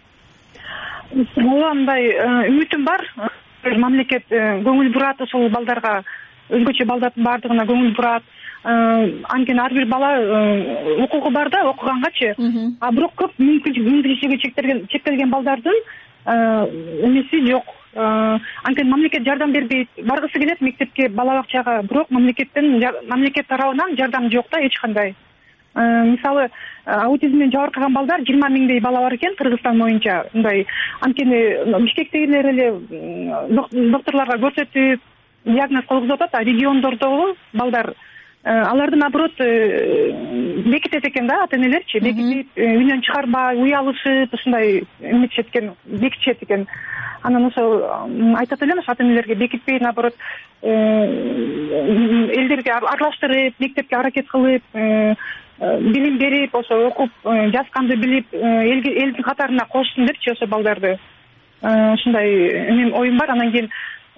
Ооба, мындай үмүтүм бар. Мамлекет көңүл бурат ошол балдарга, өзгөчө балдардын баардыгына көңүл бурат. Анткени ар бир бала укугу бар да, окугангачы. А бирок көп мүмкүнчүлүгү чектелген балдардын эмеси жок. Анткени мамлекет жардам бербейт. Баргысы келет мектепке, бала бакчага, бирок мамлекет тарабынан жардам жок да эч кандай. Мисалы, аутизм менен жабыркаган балдар 20 миңдей бала бар экен Кыргызстан боюнча. Мындай анткени Бишкектегилер эле докторлорго көрсөтүп диагноз койгузуп атат, а региондордогу балдар аларды наоборот бекитет экен да, ата-энелерчи бекитип, үйдөн чыгарбай, уялышып, ушундай бекитишет экен. Анан ошо айтат элем, ата-энелерге бекитпей, наоборот элдерге аралаштырып, мектепке аракет кылып, билим берип, ошо окуп, жазганды билип, элдин катарына кошсун депчи ошо балдарды. Ушундай оюм бар. Анан кийин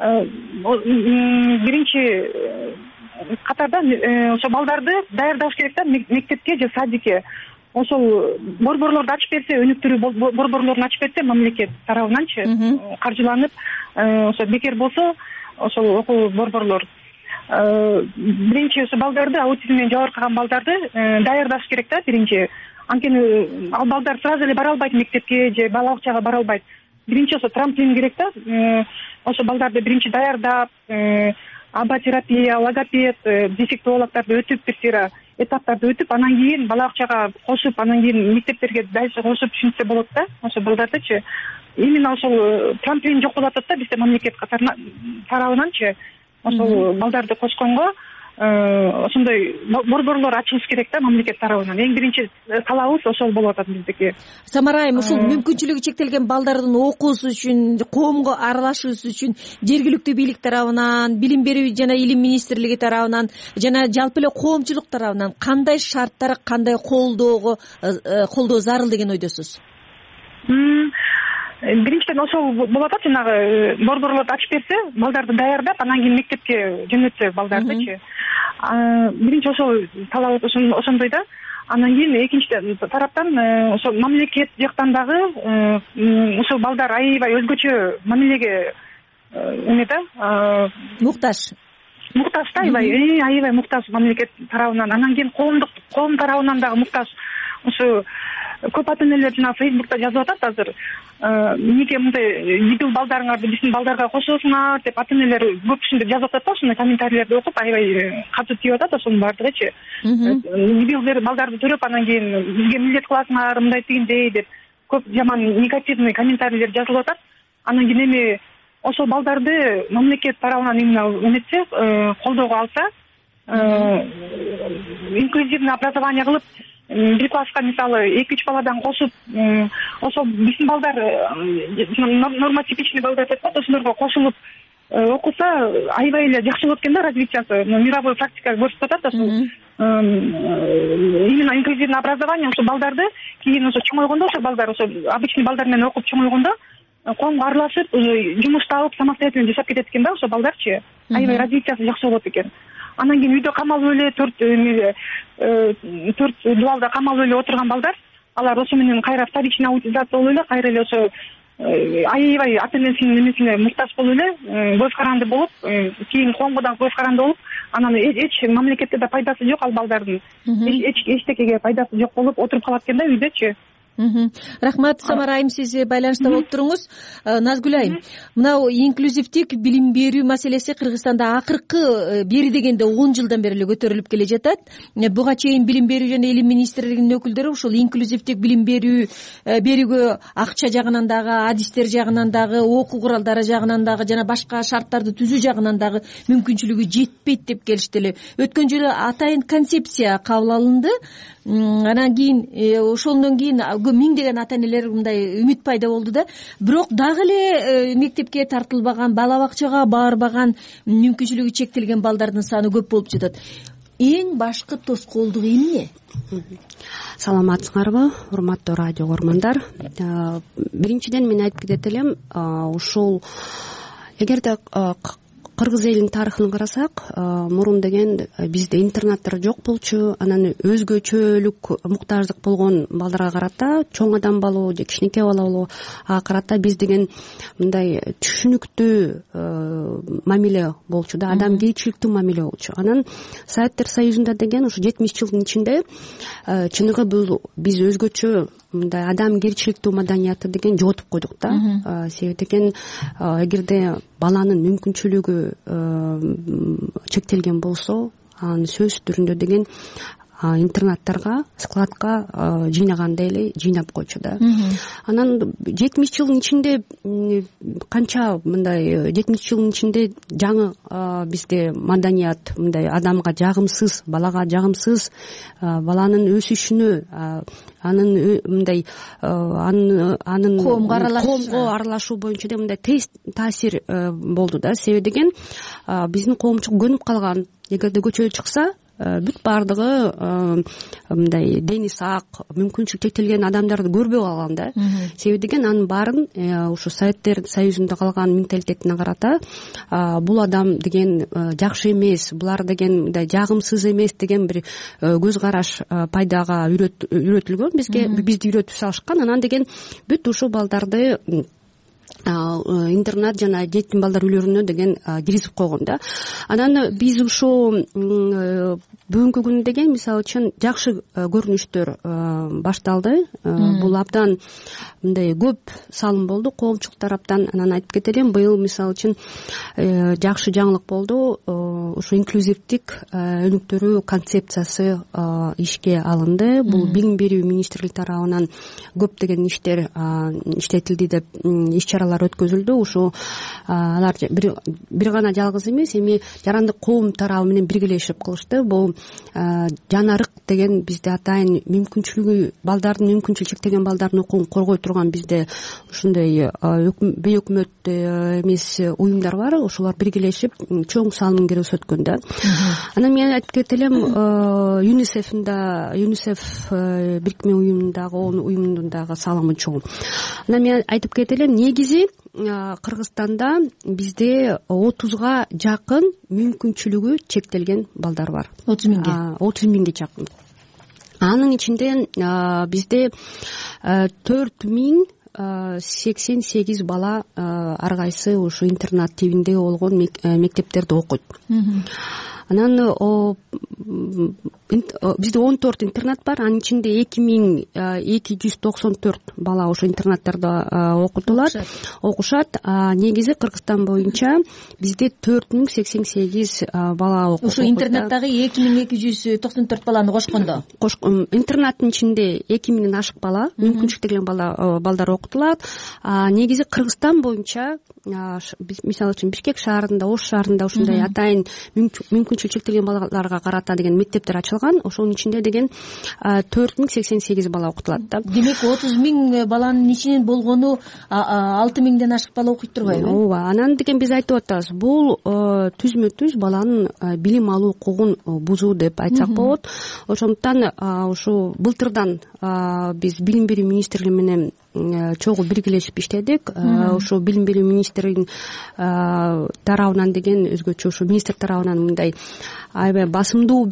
биринчи катарда ошо балдарды даярдаш керек да мектепке же садикке. Ошол борборлорду ачып берсе, өнүктүрүү борборлорун ачып берсе мамлекет тарабынанчы каржыланып, ошо бекер болсо ошол окуу борборлор биринчи ошо балдарды, аутизм менен жабыркаган балдарды даярдаш керек да биринчи. Анткени ал балдар сразу эле бара албайт мектепке же бала бакчага бара албайт. Биринчи ошо трамплин керек да. Ошо балдарды биринчи даярдап, аба-терапия, логопед, дефектологдорду өтүп, бир сыйра этаптарды өтүп, анан кийин бала бакчага кошуп, анан кийин мектептерге дальше кошуп түшүнсө болот да, ошо балдардычы. Именно ошол трамплин жок болуп атат да бизде мамлекет тарабынанчы. Ошол балдарды кошконго ошондой борборлор ачылыш керек да мамлекет тарабынан. Эң биринчи талабыбыз ошол болуп атат биздики. Самара айым, ушул мүмкүнчүлүгү чектелген балдардын окуусу үчүн, коомго аралашуусу үчүн жергиликтүү бийлик тарабынан, Билим берүү жана Илим министрлиги тарабынан жана жалпы эле коомчулук тарабынан кандай шарттар, кандай колдоо зарыл деген ойдосуз? Биринчиден ошол болуп атат, жанагы борборлорду ачып берсе, балдарды даярдап, анан кийин мектепке жөнөтсө балдардычы. Биринчи ошол талабы ошондой да. Анан кийин экинчи тараптан ошо мамлекет жактан дагы ошол балдар аябай өзгөчө мамилеге эме да, муктаж да, аябай муктаж мамлекет тарабынан. Анан кийин коом тарабынан дагы муктаж. Ошо көп ата-энелер жана Facebook'та жазып атат азыр. Эмнеге мындай дебил балдарыңарды биздин балдарга кошосуңар деп ата-энелер көп ушинтип жазып атат да, ошондой комментарийлерди окуп аябай катуу тийип атат ошонун баардыгычы. Дебил балдарды төрөп, анан кийин бизге милдет кыласыңар, мындай тигиндей деп көп жаман негативный комментарийлер жазылып атат. Анан кийин эми ошол балдарды мамлекет тарабынан именно эметсе, колдоого алса, инклюзивный образование кылып, бир класска мисалы 2-3 баладан кошуп, ошол биздин балдар нормотипичный балдар деп атат, ошолорго кошулуп окуса аябай эле жакшы болот экен да развитиясы. Мировой практика көрсөтүп атат ошол именно инклюзивный образование ошо балдарды кийин ошо чоңойгондо, ошо балдар ошо обычный балдар менен окуп чоңойгондо коомго аралашып жумуш таап самостоятельно жашап кетет экен да ошо балдарчы. Аябай развитиясы жакшы болот экен. Анан кийин үйдө камалып эле 4 дубалда камалып эле отурган балдар, алар ошо менен кайра вторичный аутизация болуп эле, кайра эле ошо аябай ата энесинин эмесине муктаж болуп эле, көз каранды болуп, кийин коомго дагы көз каранды болуп, анан эч мамлекетте да пайдасы жок ал балдардын. Эчтекеге пайдасы жок болуп отуруп калат экен да үйдөчү. Рахмат, Самара айым, сиз байланышта болуп туруңуз. Назгүл айым, мынау инклюзивдик билим берүү маселеси Кыргызстанда акыркы бери дегенде 10 жылдан бери эле көтөрүлүп келе жатат. Буга чейин билим берүү жана илим министрлигинин өкүлдөрү ушул инклюзивдик билим берүүгө акча жагынан дагы, адистер жагынан дагы, окуу куралдары жагынан дагы жана башка шарттарды түзүү жагынан дагы мүмкүнчүлүгү жетпейт деп келишти эле. Өткөн жылы атайын концепция кабыл алынды. Анан кийин ошондон кийин миңдеген ата энелер мындай үмүт пайда болду да. Бирок дагы эле мектепке тартылбаган, бала бакчага барбаган, мүмкүнчүлүгү чектелген балдардын саны көп болуп жатат. Эң башкы тоскоолдук эмне? Саламатсыңарбы, урматтуу радио көргөндөр. Биринчиден мен айтып кетет элем, ушул эгерде кыргыз элинин тарыхын карасак, мурун деген бизде интернаттар жок болчу, анан өзгөчөлүк муктаждык болгон балдарга карата, чоң адам болобу же кичинекей бала болобу, ага карата биз деген мындай түшүнүктүү мамиле болчу да, адамгерчиликтүү мамиле болчу. Анан Советтер Союзунда деген ушу 70 жылдын ичинде чыныгы бул биз өзгөчө мындай адамгерчиликтүү маданиятты деген жоготуп койдук да. Себеби деген эгерде баланын мүмкүнчүлүгү чектелген болсо, анын сөзсүз түрүндө деген интернаттарга, складка жыйнагандай эле жыйнап койчу да. Анан 70 жылдын ичинде канча мындай 70 жылдын ичинде жаңы бизде маданият мындай адамга жагымсыз, балага жагымсыз, баланын өсүшүнө, анын мындай анын коомго аралашуу боюнча да мындай тез таасир болду да. Себеби деген биздин коомчулук көнүп калган. Эгерде көчөгө чыкса, бүт баардыгы мындай дени сак, мүмкүнчүлүгү чектелген адамдарды көрбөй калган да. Себеби деген анын баарын ушу Советтер Союзунда калган менталитетине карата бул адам деген жакшы эмес, булар деген мындай жагымсыз эмес деген бир көз караш пайдага үйрөтүлгөн, бизди үйрөтүп салышкан. Анан деген бүт ушул балдарды интернат жана жетим балдар үйлөрүнө деген киргизип койгон да. Анан биз ушул бүгүнкү күнү деген мисалы үчүн жакшы көрүнүштөр башталды. Бул абдан мындай көп салым болду коомчулук тараптан. Анан айтып кетелим, быйыл мисалы үчүн жакшы жаңылык болду. Ушу инклюзивдик өнүктүрүү концепциясы ишке алынды. Бул билим берүү министрлиги тарабынан көптөгөн иштер иштетилди деп иш чаралар өткөзүлдү. Ушу алар бир гана жалгыз эмес, эми жарандык коом тарабы менен биргелешип кылышты. Бул жанарык деген бизде атайын мүмкүнчүлүгү, балдардын мүмкүнчүлүгү чектелген балдардын укугун коргой турган бизде ушундай бейөкмөт эмес уюмдар бар. Ошолор биргелешип чоң салымын көрсөткөн да. Анан мен айтып кетелим, ЮНИСЕФ бирикме уюмунун дагы салымы чоң. Анан мен айтып кетелим, негизи Кыргызстанда бизде 30га жакын мүмкүнчүлүгү чектелген балдар бар. 30 миңге жакын. Анын ичинде бизде 4088 бала ар кайсы ушу интернат тибинде болгон мектептерде окуйт. Анан бизде 14 интернат бар. Анын ичинде 2294 бала ошо интернаттарда окушат. Негизи Кыргызстан боюнча бизде 4088 бала окуйт. Ошо интернаттагы 2294 баланы кошкондо. Интернаттын ичинде 2000ден ашык бала, мүмкүнчүлүгү чектелген балдар окутулат. Негизи Кыргызстан боюнча мисалы үчүн Бишкек шаарында, Ош шаарында ушундай атайын мүмкүнчүлүгү чектелген балаларга карата деген мектептер ачылган. Ошонун ичинде деген 4088 бала окутулат да. Демек 30 миң баланын ичинен болгону 6000ден ашык бала окуйт турбайбы? Ооба. Анан деген биз айтып атабыз, бул түзмө-түз баланын билим алуу укугун бузуу деп айтсак болот. Ошондуктан ушу былтырдан биз билим берүү министрлиги менен чогуу биргелешип иштедик. Ошо билим берүү министринин тарабынан деген өзгөчө ошо министр тарабынан мындай аябай басымдуу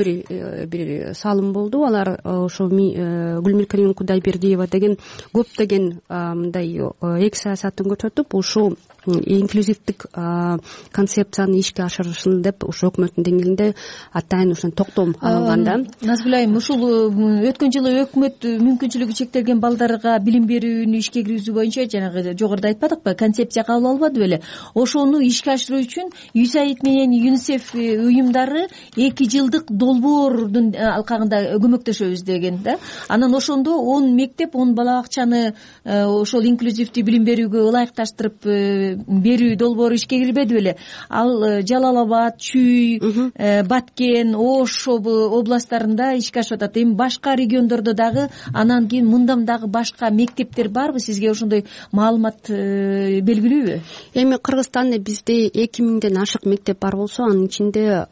бир салым болду. Алар ошо Гүлмиркерим Кудайбердиева деген көптөгөн мындай эки саясатын көрсөтүп, ушул инклюзивдик концепцияны ишке ашырышын деп ошо өкмөттүн деңгээлинде атайын ушун токтом алынган да. Назгүл айым, ушул өткөн жылы өкмөт мүмкүнчүлүгү чектелген балдарга билим берүүнү ишке киргизүү боюнча жанагы жогоруда айтпадыкпы, концепция кабыл албады беле? Ошону ишке ашыруу үчүн USAID менен ЮНИСЕФ уюмдары 2 жылдык долбоордун алкагында көмөктөшөбүз деген да. Анан ошондо 10 мектеп, 10 бала бакчаны ошол инклюзивдүү билим берүүгө ылайыкташтырып берүү долбоору ишке кирбеди беле? Ал Жалал-Абад, Чүй, Баткен, Ош областтарында ишке ашып атат. Эми башка региондордо дагы, анан кийин мындан дагы башка мектептер барбы? Сизге ошондой маалымат белгилүүбү? Эми Кыргызстанда бизде 2000ден ашык мектеп бар болсо, анын ичинде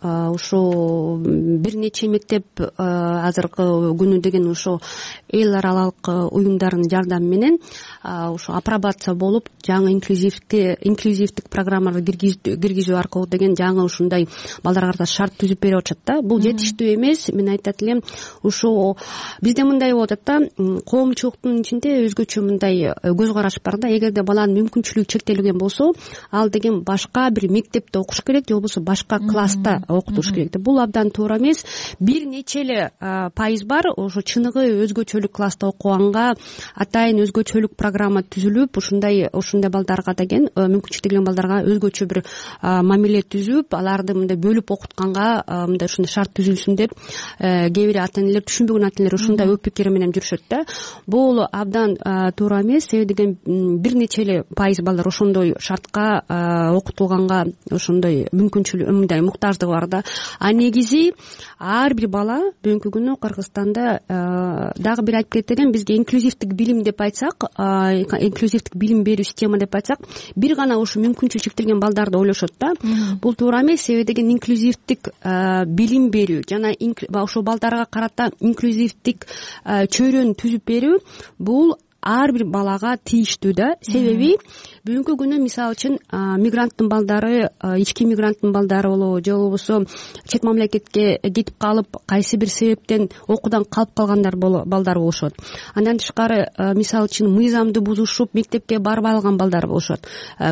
ошо бир нече мектеп азыркы күнү деген ошо эл аралык уюмдардын жардамы менен ошо апробация болуп, жаңы инклюзивдик программаларды киргизүү аркылуу деген жаңы ушундай балдарга карата шарт түзүп берип атышат да. Бул жетиштүү эмес. Мен айтат элем, ошо бизде мындай болуп атат да, коомчулуктун ичинде өзгөчө мындай көз караш бар да. Эгерде баланын мүмкүнчүлүгү чектелген болсо, ал деген башка бир мектепте окуш керек же болбосо башка класста окутуш керек. Бул абдан туура эмес. Бир нече эле пайыз бар, ошо чыныгы өзгөчөлүк класста окуганга атайын өзгөчөлүк программа түзүлүп, ушундай балдарга деген мүмкүнчүлүгү чектелген балдарга өзгөчө бир мамиле түзүп, аларды мындай бөлүп окутканга мындай ушундай шарт түзүлсүн деп кээ бир ата-энелер, түшүнбөгөн ата-энелер ушундай ой пикири менен жүрүшөт да. Бул абдан туура эмес. Себеби деген бир нече эле пайыз балдар ошондой шартка окутулганга ошондой мүмкүнчүлүк, мындай муктаждыгы бар да. А негизи ар бир бала бүгүнкү күнү Кыргызстанда дагы бир айтып кетелим, бизге инклюзивдик билим деп айтсак, инклюзивдик билим берүү система деп айтсак, бир гана ушу мүмкүнчүлүгү чектелген балдарды ойлошот да. Бул туура эмес. Себеби деген инклюзивдик билим берүү жана ошол балдарга карата инклюзивдик чөйрөнү түзүп берүү бул ар бир балага тийиштүү да. Себеби бүгүнкү күнү мисалы үчүн мигранттын балдары, ички мигранттын балдары болобу же болбосо чет мамлекетке кетип калып, кайсы бир себептен окуудан калып калгандар балдар болушот. Андан тышкары мисалы үчүн мыйзамды бузушуп мектепке барбай алган балдар болушот.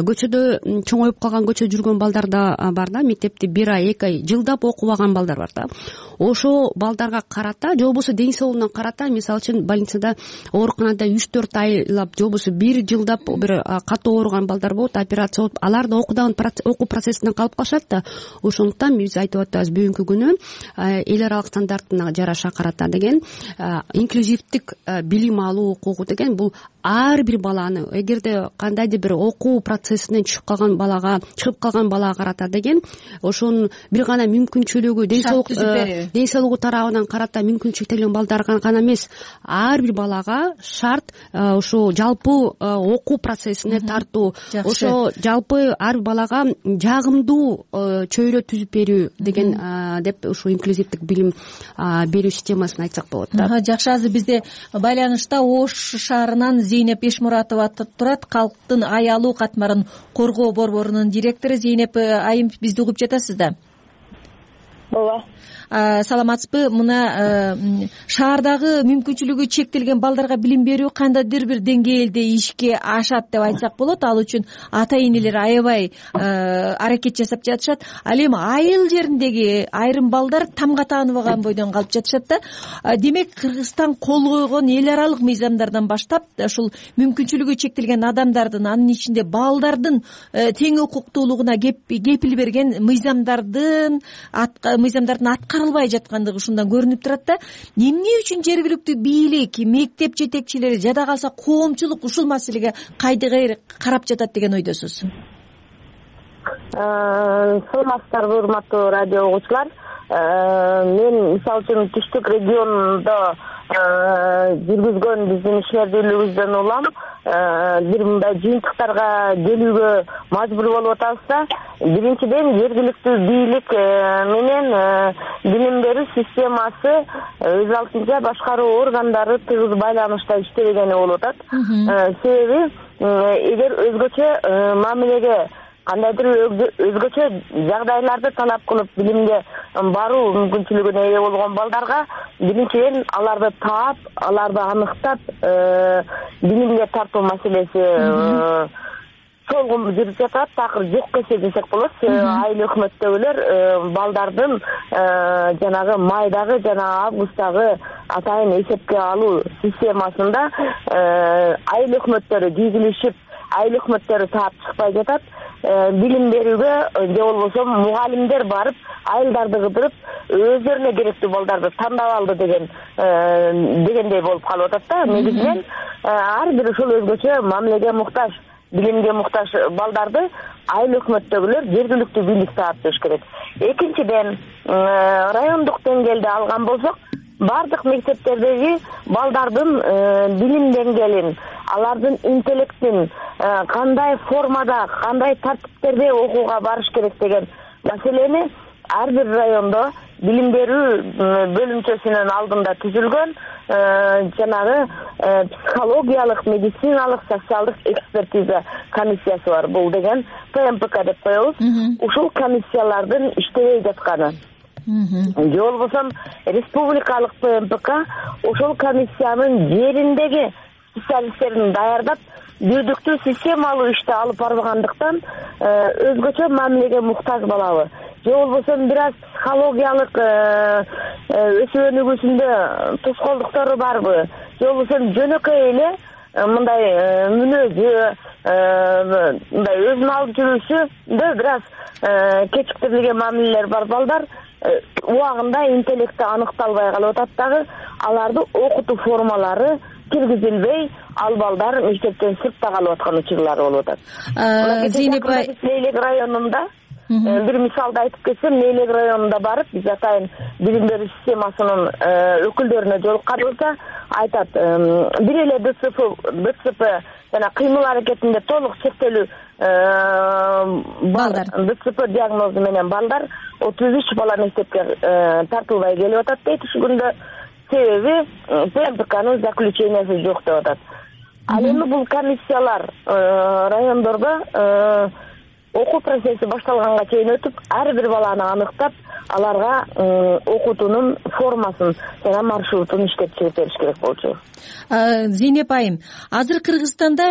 Көчөдө чоңоюп калган, көчөдө жүргөн балдар да бар да. Мектепти 1 ай, 2 ай жылдап окубаган балдар бар да. Ошо балдарга карата же болбосо ден соолугуна карата мисалы үчүн больницада, ооруканада 3-4 айлап же болбосо 1 жылдап бир катуу ооруган балдар болот, операция болуп, алар да окуу процессинен калып калышат да. Ошондуктан биз айтып атабыз, бүгүнкү күнү эл аралык стандарттына жараша карата деген инклюзивдик билим алуу укугу деген бул ар бир баланы, эгерде кандайдыр бир окуу процессинен чыгып калган балага карата деген ошонун бир гана мүмкүнчүлүгү, ден соолугу тарабынан карата мүмкүнчүлүгү чектелген балдарга гана эмес, ар бир балага шарт ошо жалпы окуу процессине тартуу, ошо жалпы ар бир балага жагымдуу чөйрө түзүп берүү деген деп ушу инклюзивдик билим берүү системасын айтсак болот да. Жакшы, азыр бизде байланышта Ош шаарынан Зейнеп Эшмуратова турат, калктын аялуу катмарын коргоо борборунун директору. Зейнеп айым, бизди угуп жатасыз да? Ооба. Саламатсызбы? Мына шаардагы мүмкүнчүлүгү чектелген балдарга билим берүү кандайдыр бир деңгээлде ишке ашат деп айтсак болот. Ал үчүн ата-энелер аябай аракет жасап жатышат. Ал эми айыл жериндеги айрым балдар тамга тааныбаган бойдон калып жатышат да. Демек, Кыргызстан кол койгон эл аралык мыйзамдардан баштап ушул мүмкүнчүлүгү чектелген адамдардын, анын ичинде балдардын тең укуктуулугуна кепил берген мыйзамдардын аткарылбай жаткандыгы ушундан көрүнүп турат да. Эмне үчүн жергиликтүү бийлик, мектеп жетекчилери, жада калса коомчулук ушул маселеге кайдыгер карап жатат деген ойдосуз? Саламатсыздарбы, урматтуу радио угуучулар. Мен мисалы үчүн түштүк региондо жүргүзгөн биздин ишмердүүлүгүбүздөн улам бир мындай жыйынтыктарга келүүгө мажбур болуп атабыз да. Биринчиден жергиликтүү бийлик менен билим берүү системасы өз алдынча башкаруу органдары тыгыз байланышта иштебегени болуп атат. Себеби эгер өзгөчө мамилеге кандайдыр өзгөчө жагдайларды талап кылып билимге баруу мүмкүнчүлүгүнө ээ болгон балдарга биринчиден аларды таап, аларды аныктап билимге тартуу маселеси солгун жүрүп жатат. Такыр жок кесе десек болот. Айыл өкмөттөгүлөр балдардын жанагы майдагы жана августтагы атайын эсепке алуу системасында айыл өкмөттөрү кийгилишип, айыл өкмөттөрү таап чыкпай жатат. Билим берүүгө же болбосо мугалимдер барып айылдарды кыдырып өздөрүнө керектүү балдарды тандап алды дегендей болуп калып атат да. Негизинен ар бир ушул өзгөчө мамилеге муктаж, билимге муктаж балдарды айыл өкмөттөгүлөр жергиликтүү бийлик таап бериш керек. Экинчиден, райондук деңгээлде алган болсок, бардык мектептердеги балдардын билим деңгээлин, алардын интеллектин кандай формада, кандай тартиптерде окууга барыш керек деген маселени ар бир райондо билим берүү бөлүмчөсүнүн алдында түзүлгөн жанагы психологиялык, медициналык, социалдык экспертиза комиссиясы бар. Бул деген ПМПК деп коебуз. Ушул комиссиялардын иштебей жатканы. Же болбосо республикалык ПМПК ошол комиссиянын жериндеги специалисттерин даярдап, бирдиктүү системалуу ишти алып барбагандыктан өзгөчө мамилеге муктаж балабы, же болбосо бир аз психологиялык өсүп өнүгүүсүндө тоскоолдуктору барбы, же болбосо жөнөкөй эле мындай мүнөзү, мындай өзүн алып жүрүүсүндө бир аз кечиктирилген мамилелер бар балдар убагында интеллекти аныкталбай калып атат дагы, аларды окутуу формалары киргизилбей, ал балдар мектептен сыртта калып аткан учурлар болуп атат. Зейнеп Лейлек районунда бир мисалды айтып кетсем, Лейлек районунда барып, биз атайын билим берүү системасынын өкүлдөрүнө жолукканыбызда айтат, бир эле ДЦП жана кыймыл аракетинде толук чектелүү балдар, ДЦП диагнозу менен балдар 33 бала мектепке тартылбай келип атат дейт ушул күндө. Себеби ПМПКнын заключениясы жок деп атат. Ал эми бул комиссиялар райондордо окуу процесси башталганга чейин өтүп, ар бир баланы аныктап, аларга окутуунун формасын жана маршрутун иштеп чыгып бериш керек болчу. Зейнеп айым, азыр Кыргызстанда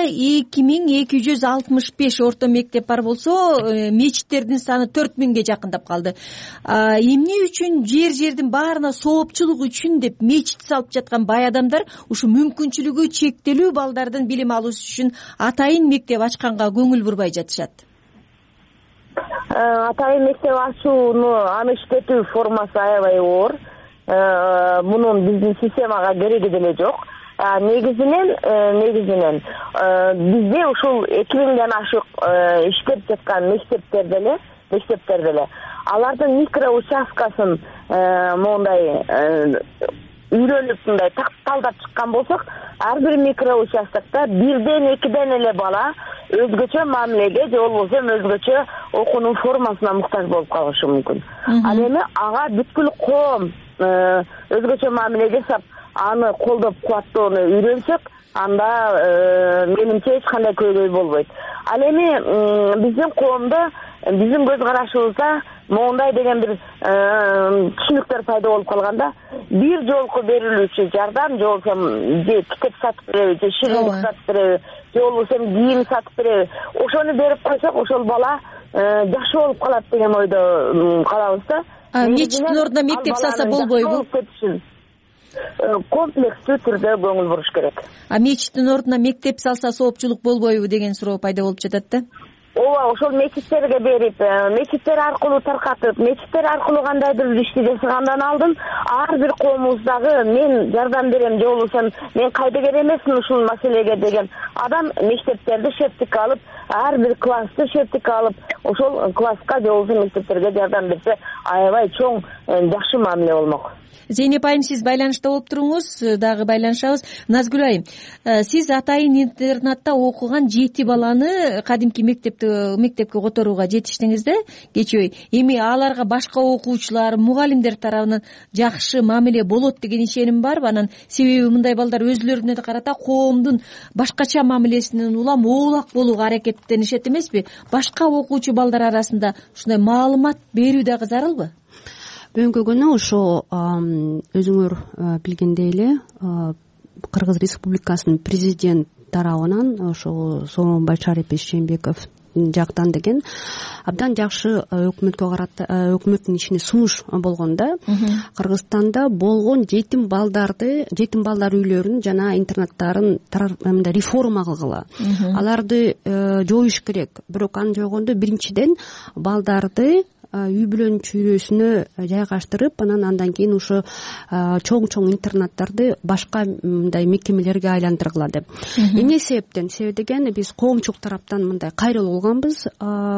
2265 орто мектеп бар болсо, мечиттердин саны 4000ге жакындап калды. Эмне үчүн жердин баарына соопчулук үчүн деп мечит салып жаткан бай адамдар ушу мүмкүнчүлүгү чектелүү балдардын билим алуусу үчүн атайын мектеп ачканга көңүл бурбай жатышат? Атайын мектеп ачууну аны иштетүү формасы аябай оор. Мунун биздин системага кереги деле жок. Негизинен бизде ушул 2000ден ашык иштеп жаткан мектептерде эле алардын микро участкасын мондай үйрөнүп мындай талдап чыккан болсок, ар бир микро участкта 1-2 эле бала өзгөчө мамилеге же болбосо өзгөчө окуунун формасына муктаж болуп калышы мүмкүн. Ал эми ага бүткүл коом өзгөчө мамиле жасап, аны колдоп кубаттоону үйрөнсөк, анда менимче эч кандай көйгөй болбойт. Ал эми биздин коомдо, биздин көз карашыбызда моундай деген бир түшүнүктөр пайда болуп калганда, бир жолку берилүүчү жардам, же болбосо же китеп сатып береби, же шириндик сатып береби, же болбосо кийим сатып береби, ошону берип койсок, ошол бала жакшы болуп калат деген ойдо калабыз да. Мечиттин ордуна мектеп салса болбойбу? Комплекстүү түрдө көңүл буруш керек. Мечиттин ордуна мектеп салса соопчулук болбойбу деген суроо пайда болуп жатат да. Ооба, ошол мечиттерге берип, мечиттер аркылуу таркатып, мечиттер аркылуу кандайдыр бир ишти жасагандан алдын ар бир коомубуздагы мен жардам берем, же болбосо мен кайдыгер эмесмин ушул маселеге деген анан мектептерди шептикке алып, ар бир классты шептикке алып, ошол класска же болбосо мектептерге жардам берсе, аябай чоң жакшы мамиле болмок. Зейнеп айым, сиз байланышта болуп туруңуз, дагы байланышабыз. Назгүл айым, сиз атайын интернатта окуган 7 баланы кадимки мектепке которууга жетиштиңиз да, кечээ. Эми аларга башка окуучулар, мугалимдер тарабынан жакшы мамиле болот деген ишеним барбы? Анан себеби мындай балдар өзүлөрүнө карата коомдун башкача мамилесинен улам оолак болууга аракеттенишет эмеспи? Башка окуучу балдар арасында ушундай маалымат берүү дагы зарылбы? Бүгүнкү күнү ошо өзүңөр билгендей эле Кыргыз Республикасынын президент тарабынан ошо Сооронбай Шарипович Жээнбеков жактан деген абдан жакшы өкмөткө карата өкмөттүн ишине сунуш болгон да. Кыргызстанда болгон жетим балдар үйлөрүн жана интернаттарын реформа кылгыла. Аларды жоюш керек. Бирок анын жойгондо биринчиден балдарды үй бүлөнүн чүйрөсүнө жайгаштырып, андан кийин ушу чоң интернаттарды башка мындай мекемелерге айландыргыла деп. Эмне себептен? Себеби деген биз коомчулук тараптан мындай кайрылуу алганбыз.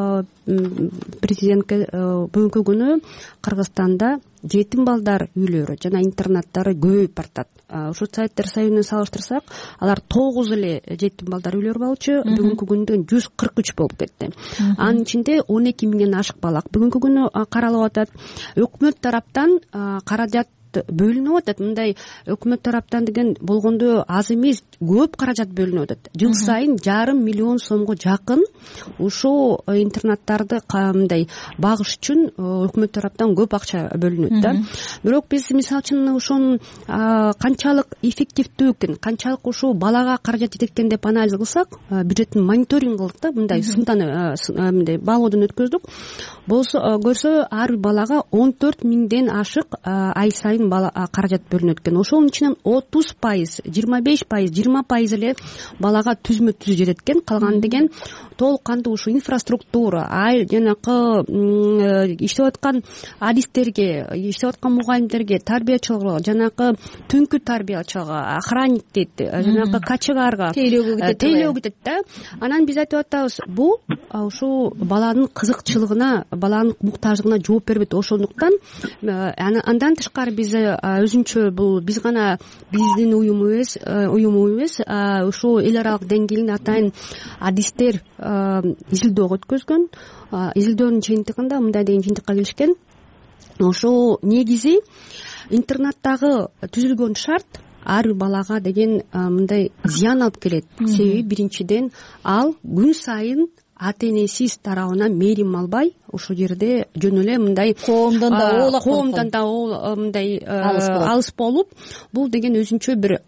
Президентке бүгүнкү күнү Кыргызстанда жетим балдар үйлөрү жана интернаттары көбөйүп баратат. Ушул Советтер Союзунан салыштырсак, алар 9 эле жетим балдар үйлөрү болчу, бүгүнкү күндө 143 болуп кетти. Анын ичинде 12 миңден ашык бала бүгүнкү күнү каралып атат. Өкмөт тараптан каражат бөлүнүп атат. Мындай өкмөт тараптан деген болгондо аз эмес, көп каражат бөлүнүп атат. Жыл сайын 500 миллион сомго жакын ушул интернаттарды мындай багыш үчүн өкмөт тараптан көп акча бөлүнөт да. Бирок биз мисалы үчүн ошонун канчалык эффективдүү экен, канчалык ушул балага каражат жетет экен деп анализ кылсак, бюджеттин мониторинг кылдык да, мындай мындай баалоодон өткөздүк. Болсо көрсө ар бир балага 14 миңден ашык ай сайын каражат бөлүнөт экен. Ошонун ичинен 30%, 25%, 20% эле балага түзмө-түз жетет экен. Калган деген толук кандуу ушу инфраструктура, жанакы иштеп аткан адистерге, иштеп аткан мугалимдерге, тарбиячыларга, жанакы түнкү тарбиячыларга, охранник дейт, жанакы качыгарга тейлөө кетет да. Анан биз айтып атабыз, бул ушул баланын кызыкчылыгына, баланын муктаждыгына жооп бербейт. Ошондуктан андан тышкары биз өзүнчө бул биз гана биздин уюм эмес, ушул эл аралык деңгээлде атайын адистер изилдөө өткөзгөн. Изилдөөнүн жыйынтыгында мындай деген жыйынтыкка келишкен. Ошол негизи интернаттагы түзүлгөн шарт ар бир балага деген мындай зыян алып келет. Себеби биринчиден ал күн сайын ата-энесиз тарабынан мээрим албай, ошол жерде жөн эле мындай коомдон да мындай алыс болуп, бул деген өзүнчө бир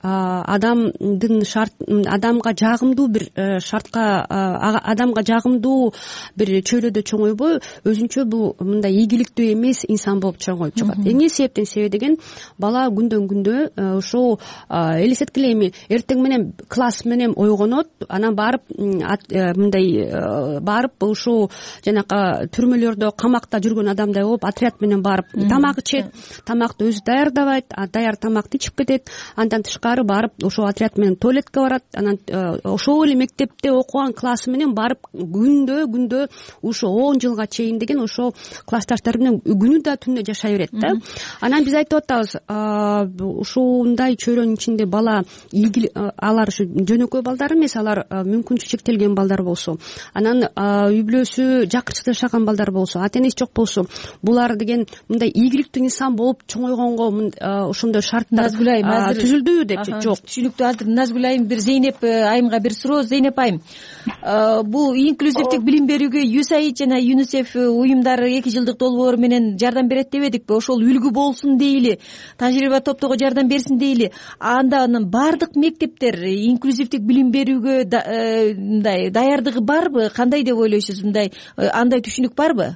адамга жагымдуу бир шартка, адамга жагымдуу бир чөйрөдө чоңойбой, өзүнчө бул мындай ийгиликтүү эмес инсан болуп чоңоюп чыгат. Эмне себептен? Себеби деген бала күндөн күндө ошол элестеткиле, эми эртең менен класс менен ойгонот, анан барып мындай барып ушул жанакы түрмөлөрдө камакта жүргөн адамдай болуп, отряд менен барып тамак ичет, тамакты өзү даярдабайт, даяр тамакты ичип кетет. Андан тышкары барып ошол отряд менен туалетке барат. Анан ошол эле мектепте окуган классы менен барып күндө ушу 10 жылга чейин деген ошол классташтары менен күнү да түнү жашай берет да. Анан биз айтып атабыз, ушундай чөйрөнүн ичинде бала алар ушу жөнөкөй балдар эмес, алар мүмкүнчүлүгү чектелген балдар болсо, анан үй бүлөсү жакырчыкта жашаган балдар болсо, ата-энеси жок болсо, булар деген мындай ийгиликтүү инсан болуп чоңойгонго ошондой шарттар түзүлдүбү деп жок. Түшүнүктүү. Азыр Назгүл айым бир Зейнеп айымга бир суроо. Зейнеп айым, бул инклюзивдик билим берүүгө USAID жана UNICEF уюмдары 2 жылдык долбоор менен жардам берет дебедикпи? Ошол үлгү болсун дейли, тажрыйба топтоого жардам берсин дейли. Андан бардык мектептер инклюзивдик билим берүүгө мындай даярдыгы барбы? Кандай деп ойлойсуз? Мындай андай түшүнүк барбы?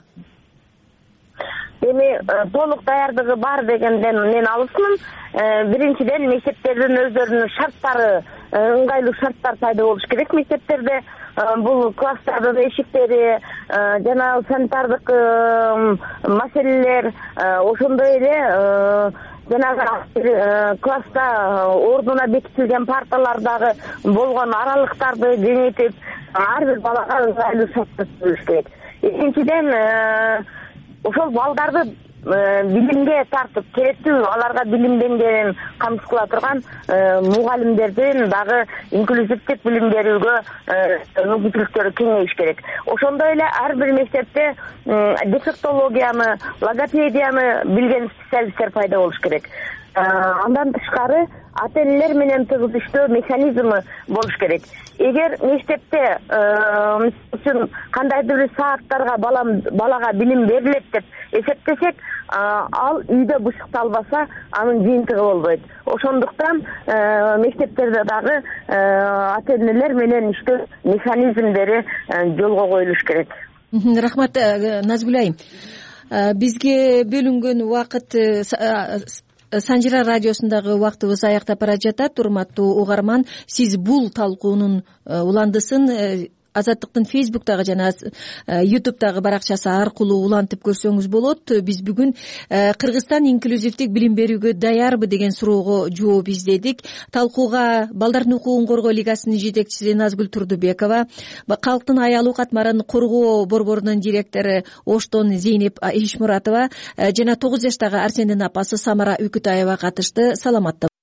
Эми толук даярдыгы бар дегенден мен алысмын. Биринчиден мектептердин өздөрүнүн шарттары, ыңгайлуу шарттар пайда болуш керек мектептерде. Бул класстардын эшиктери жана санитардык маселелер, ошондой эле жанагы класста ордуна бекитилген парталар дагы болгон аралыктарды кеңейтип ар бир балага ыңгайлуу шарттар түзүш керек. Экинчиден ошол балдарды билимге тартып керектүү аларга билим деңгээлин камсыз кыла турган мугалимдердин дагы инклюзивдик билим берүүгө мүмкүнчүлүктөрү кеңейиш керек. Ошондой эле ар бир мектепте дефектологияны, логопедияны билген специалисттер пайда болуш керек. Андан тышкары ата энелер менен тыгыз иштөө механизми болуш керек. Эгер мектепте үчүн кандайдыр бир сааттарга балага билим берилет деп эсептесек, ал үйдө бышыкталбаса, анын жыйынтыгы болбойт. Ошондуктан мектептерде дагы ата энелер менен иштөө механизмдери жолго коюлуш керек. Рахмат, Назгүл айым. Бизге бөлүнгөн убакыт Санжира радиосундагы убактыбыз аяктап бара жатат. Урматтуу угарман, сиз бул талкуунун уландысын Азаттыктын Фейсбуктагы жана Ютубтагы баракчасы аркылуу улантып көрсөңүз болот. Биз бүгүн Кыргызстан инклюзивдик билим берүүгө даярбы деген суроого жооп издедик. Талкууга Балдардын укугун коргоо лигасынын жетекчиси Назгүл Турдубекова, Калктын аялуу катмарын коргоо борборунун директору Оштон Зейнеп Ишмуратова жана 9 жаштагы Арсендин апасы Самара Үкүтаева катышты. Саламатта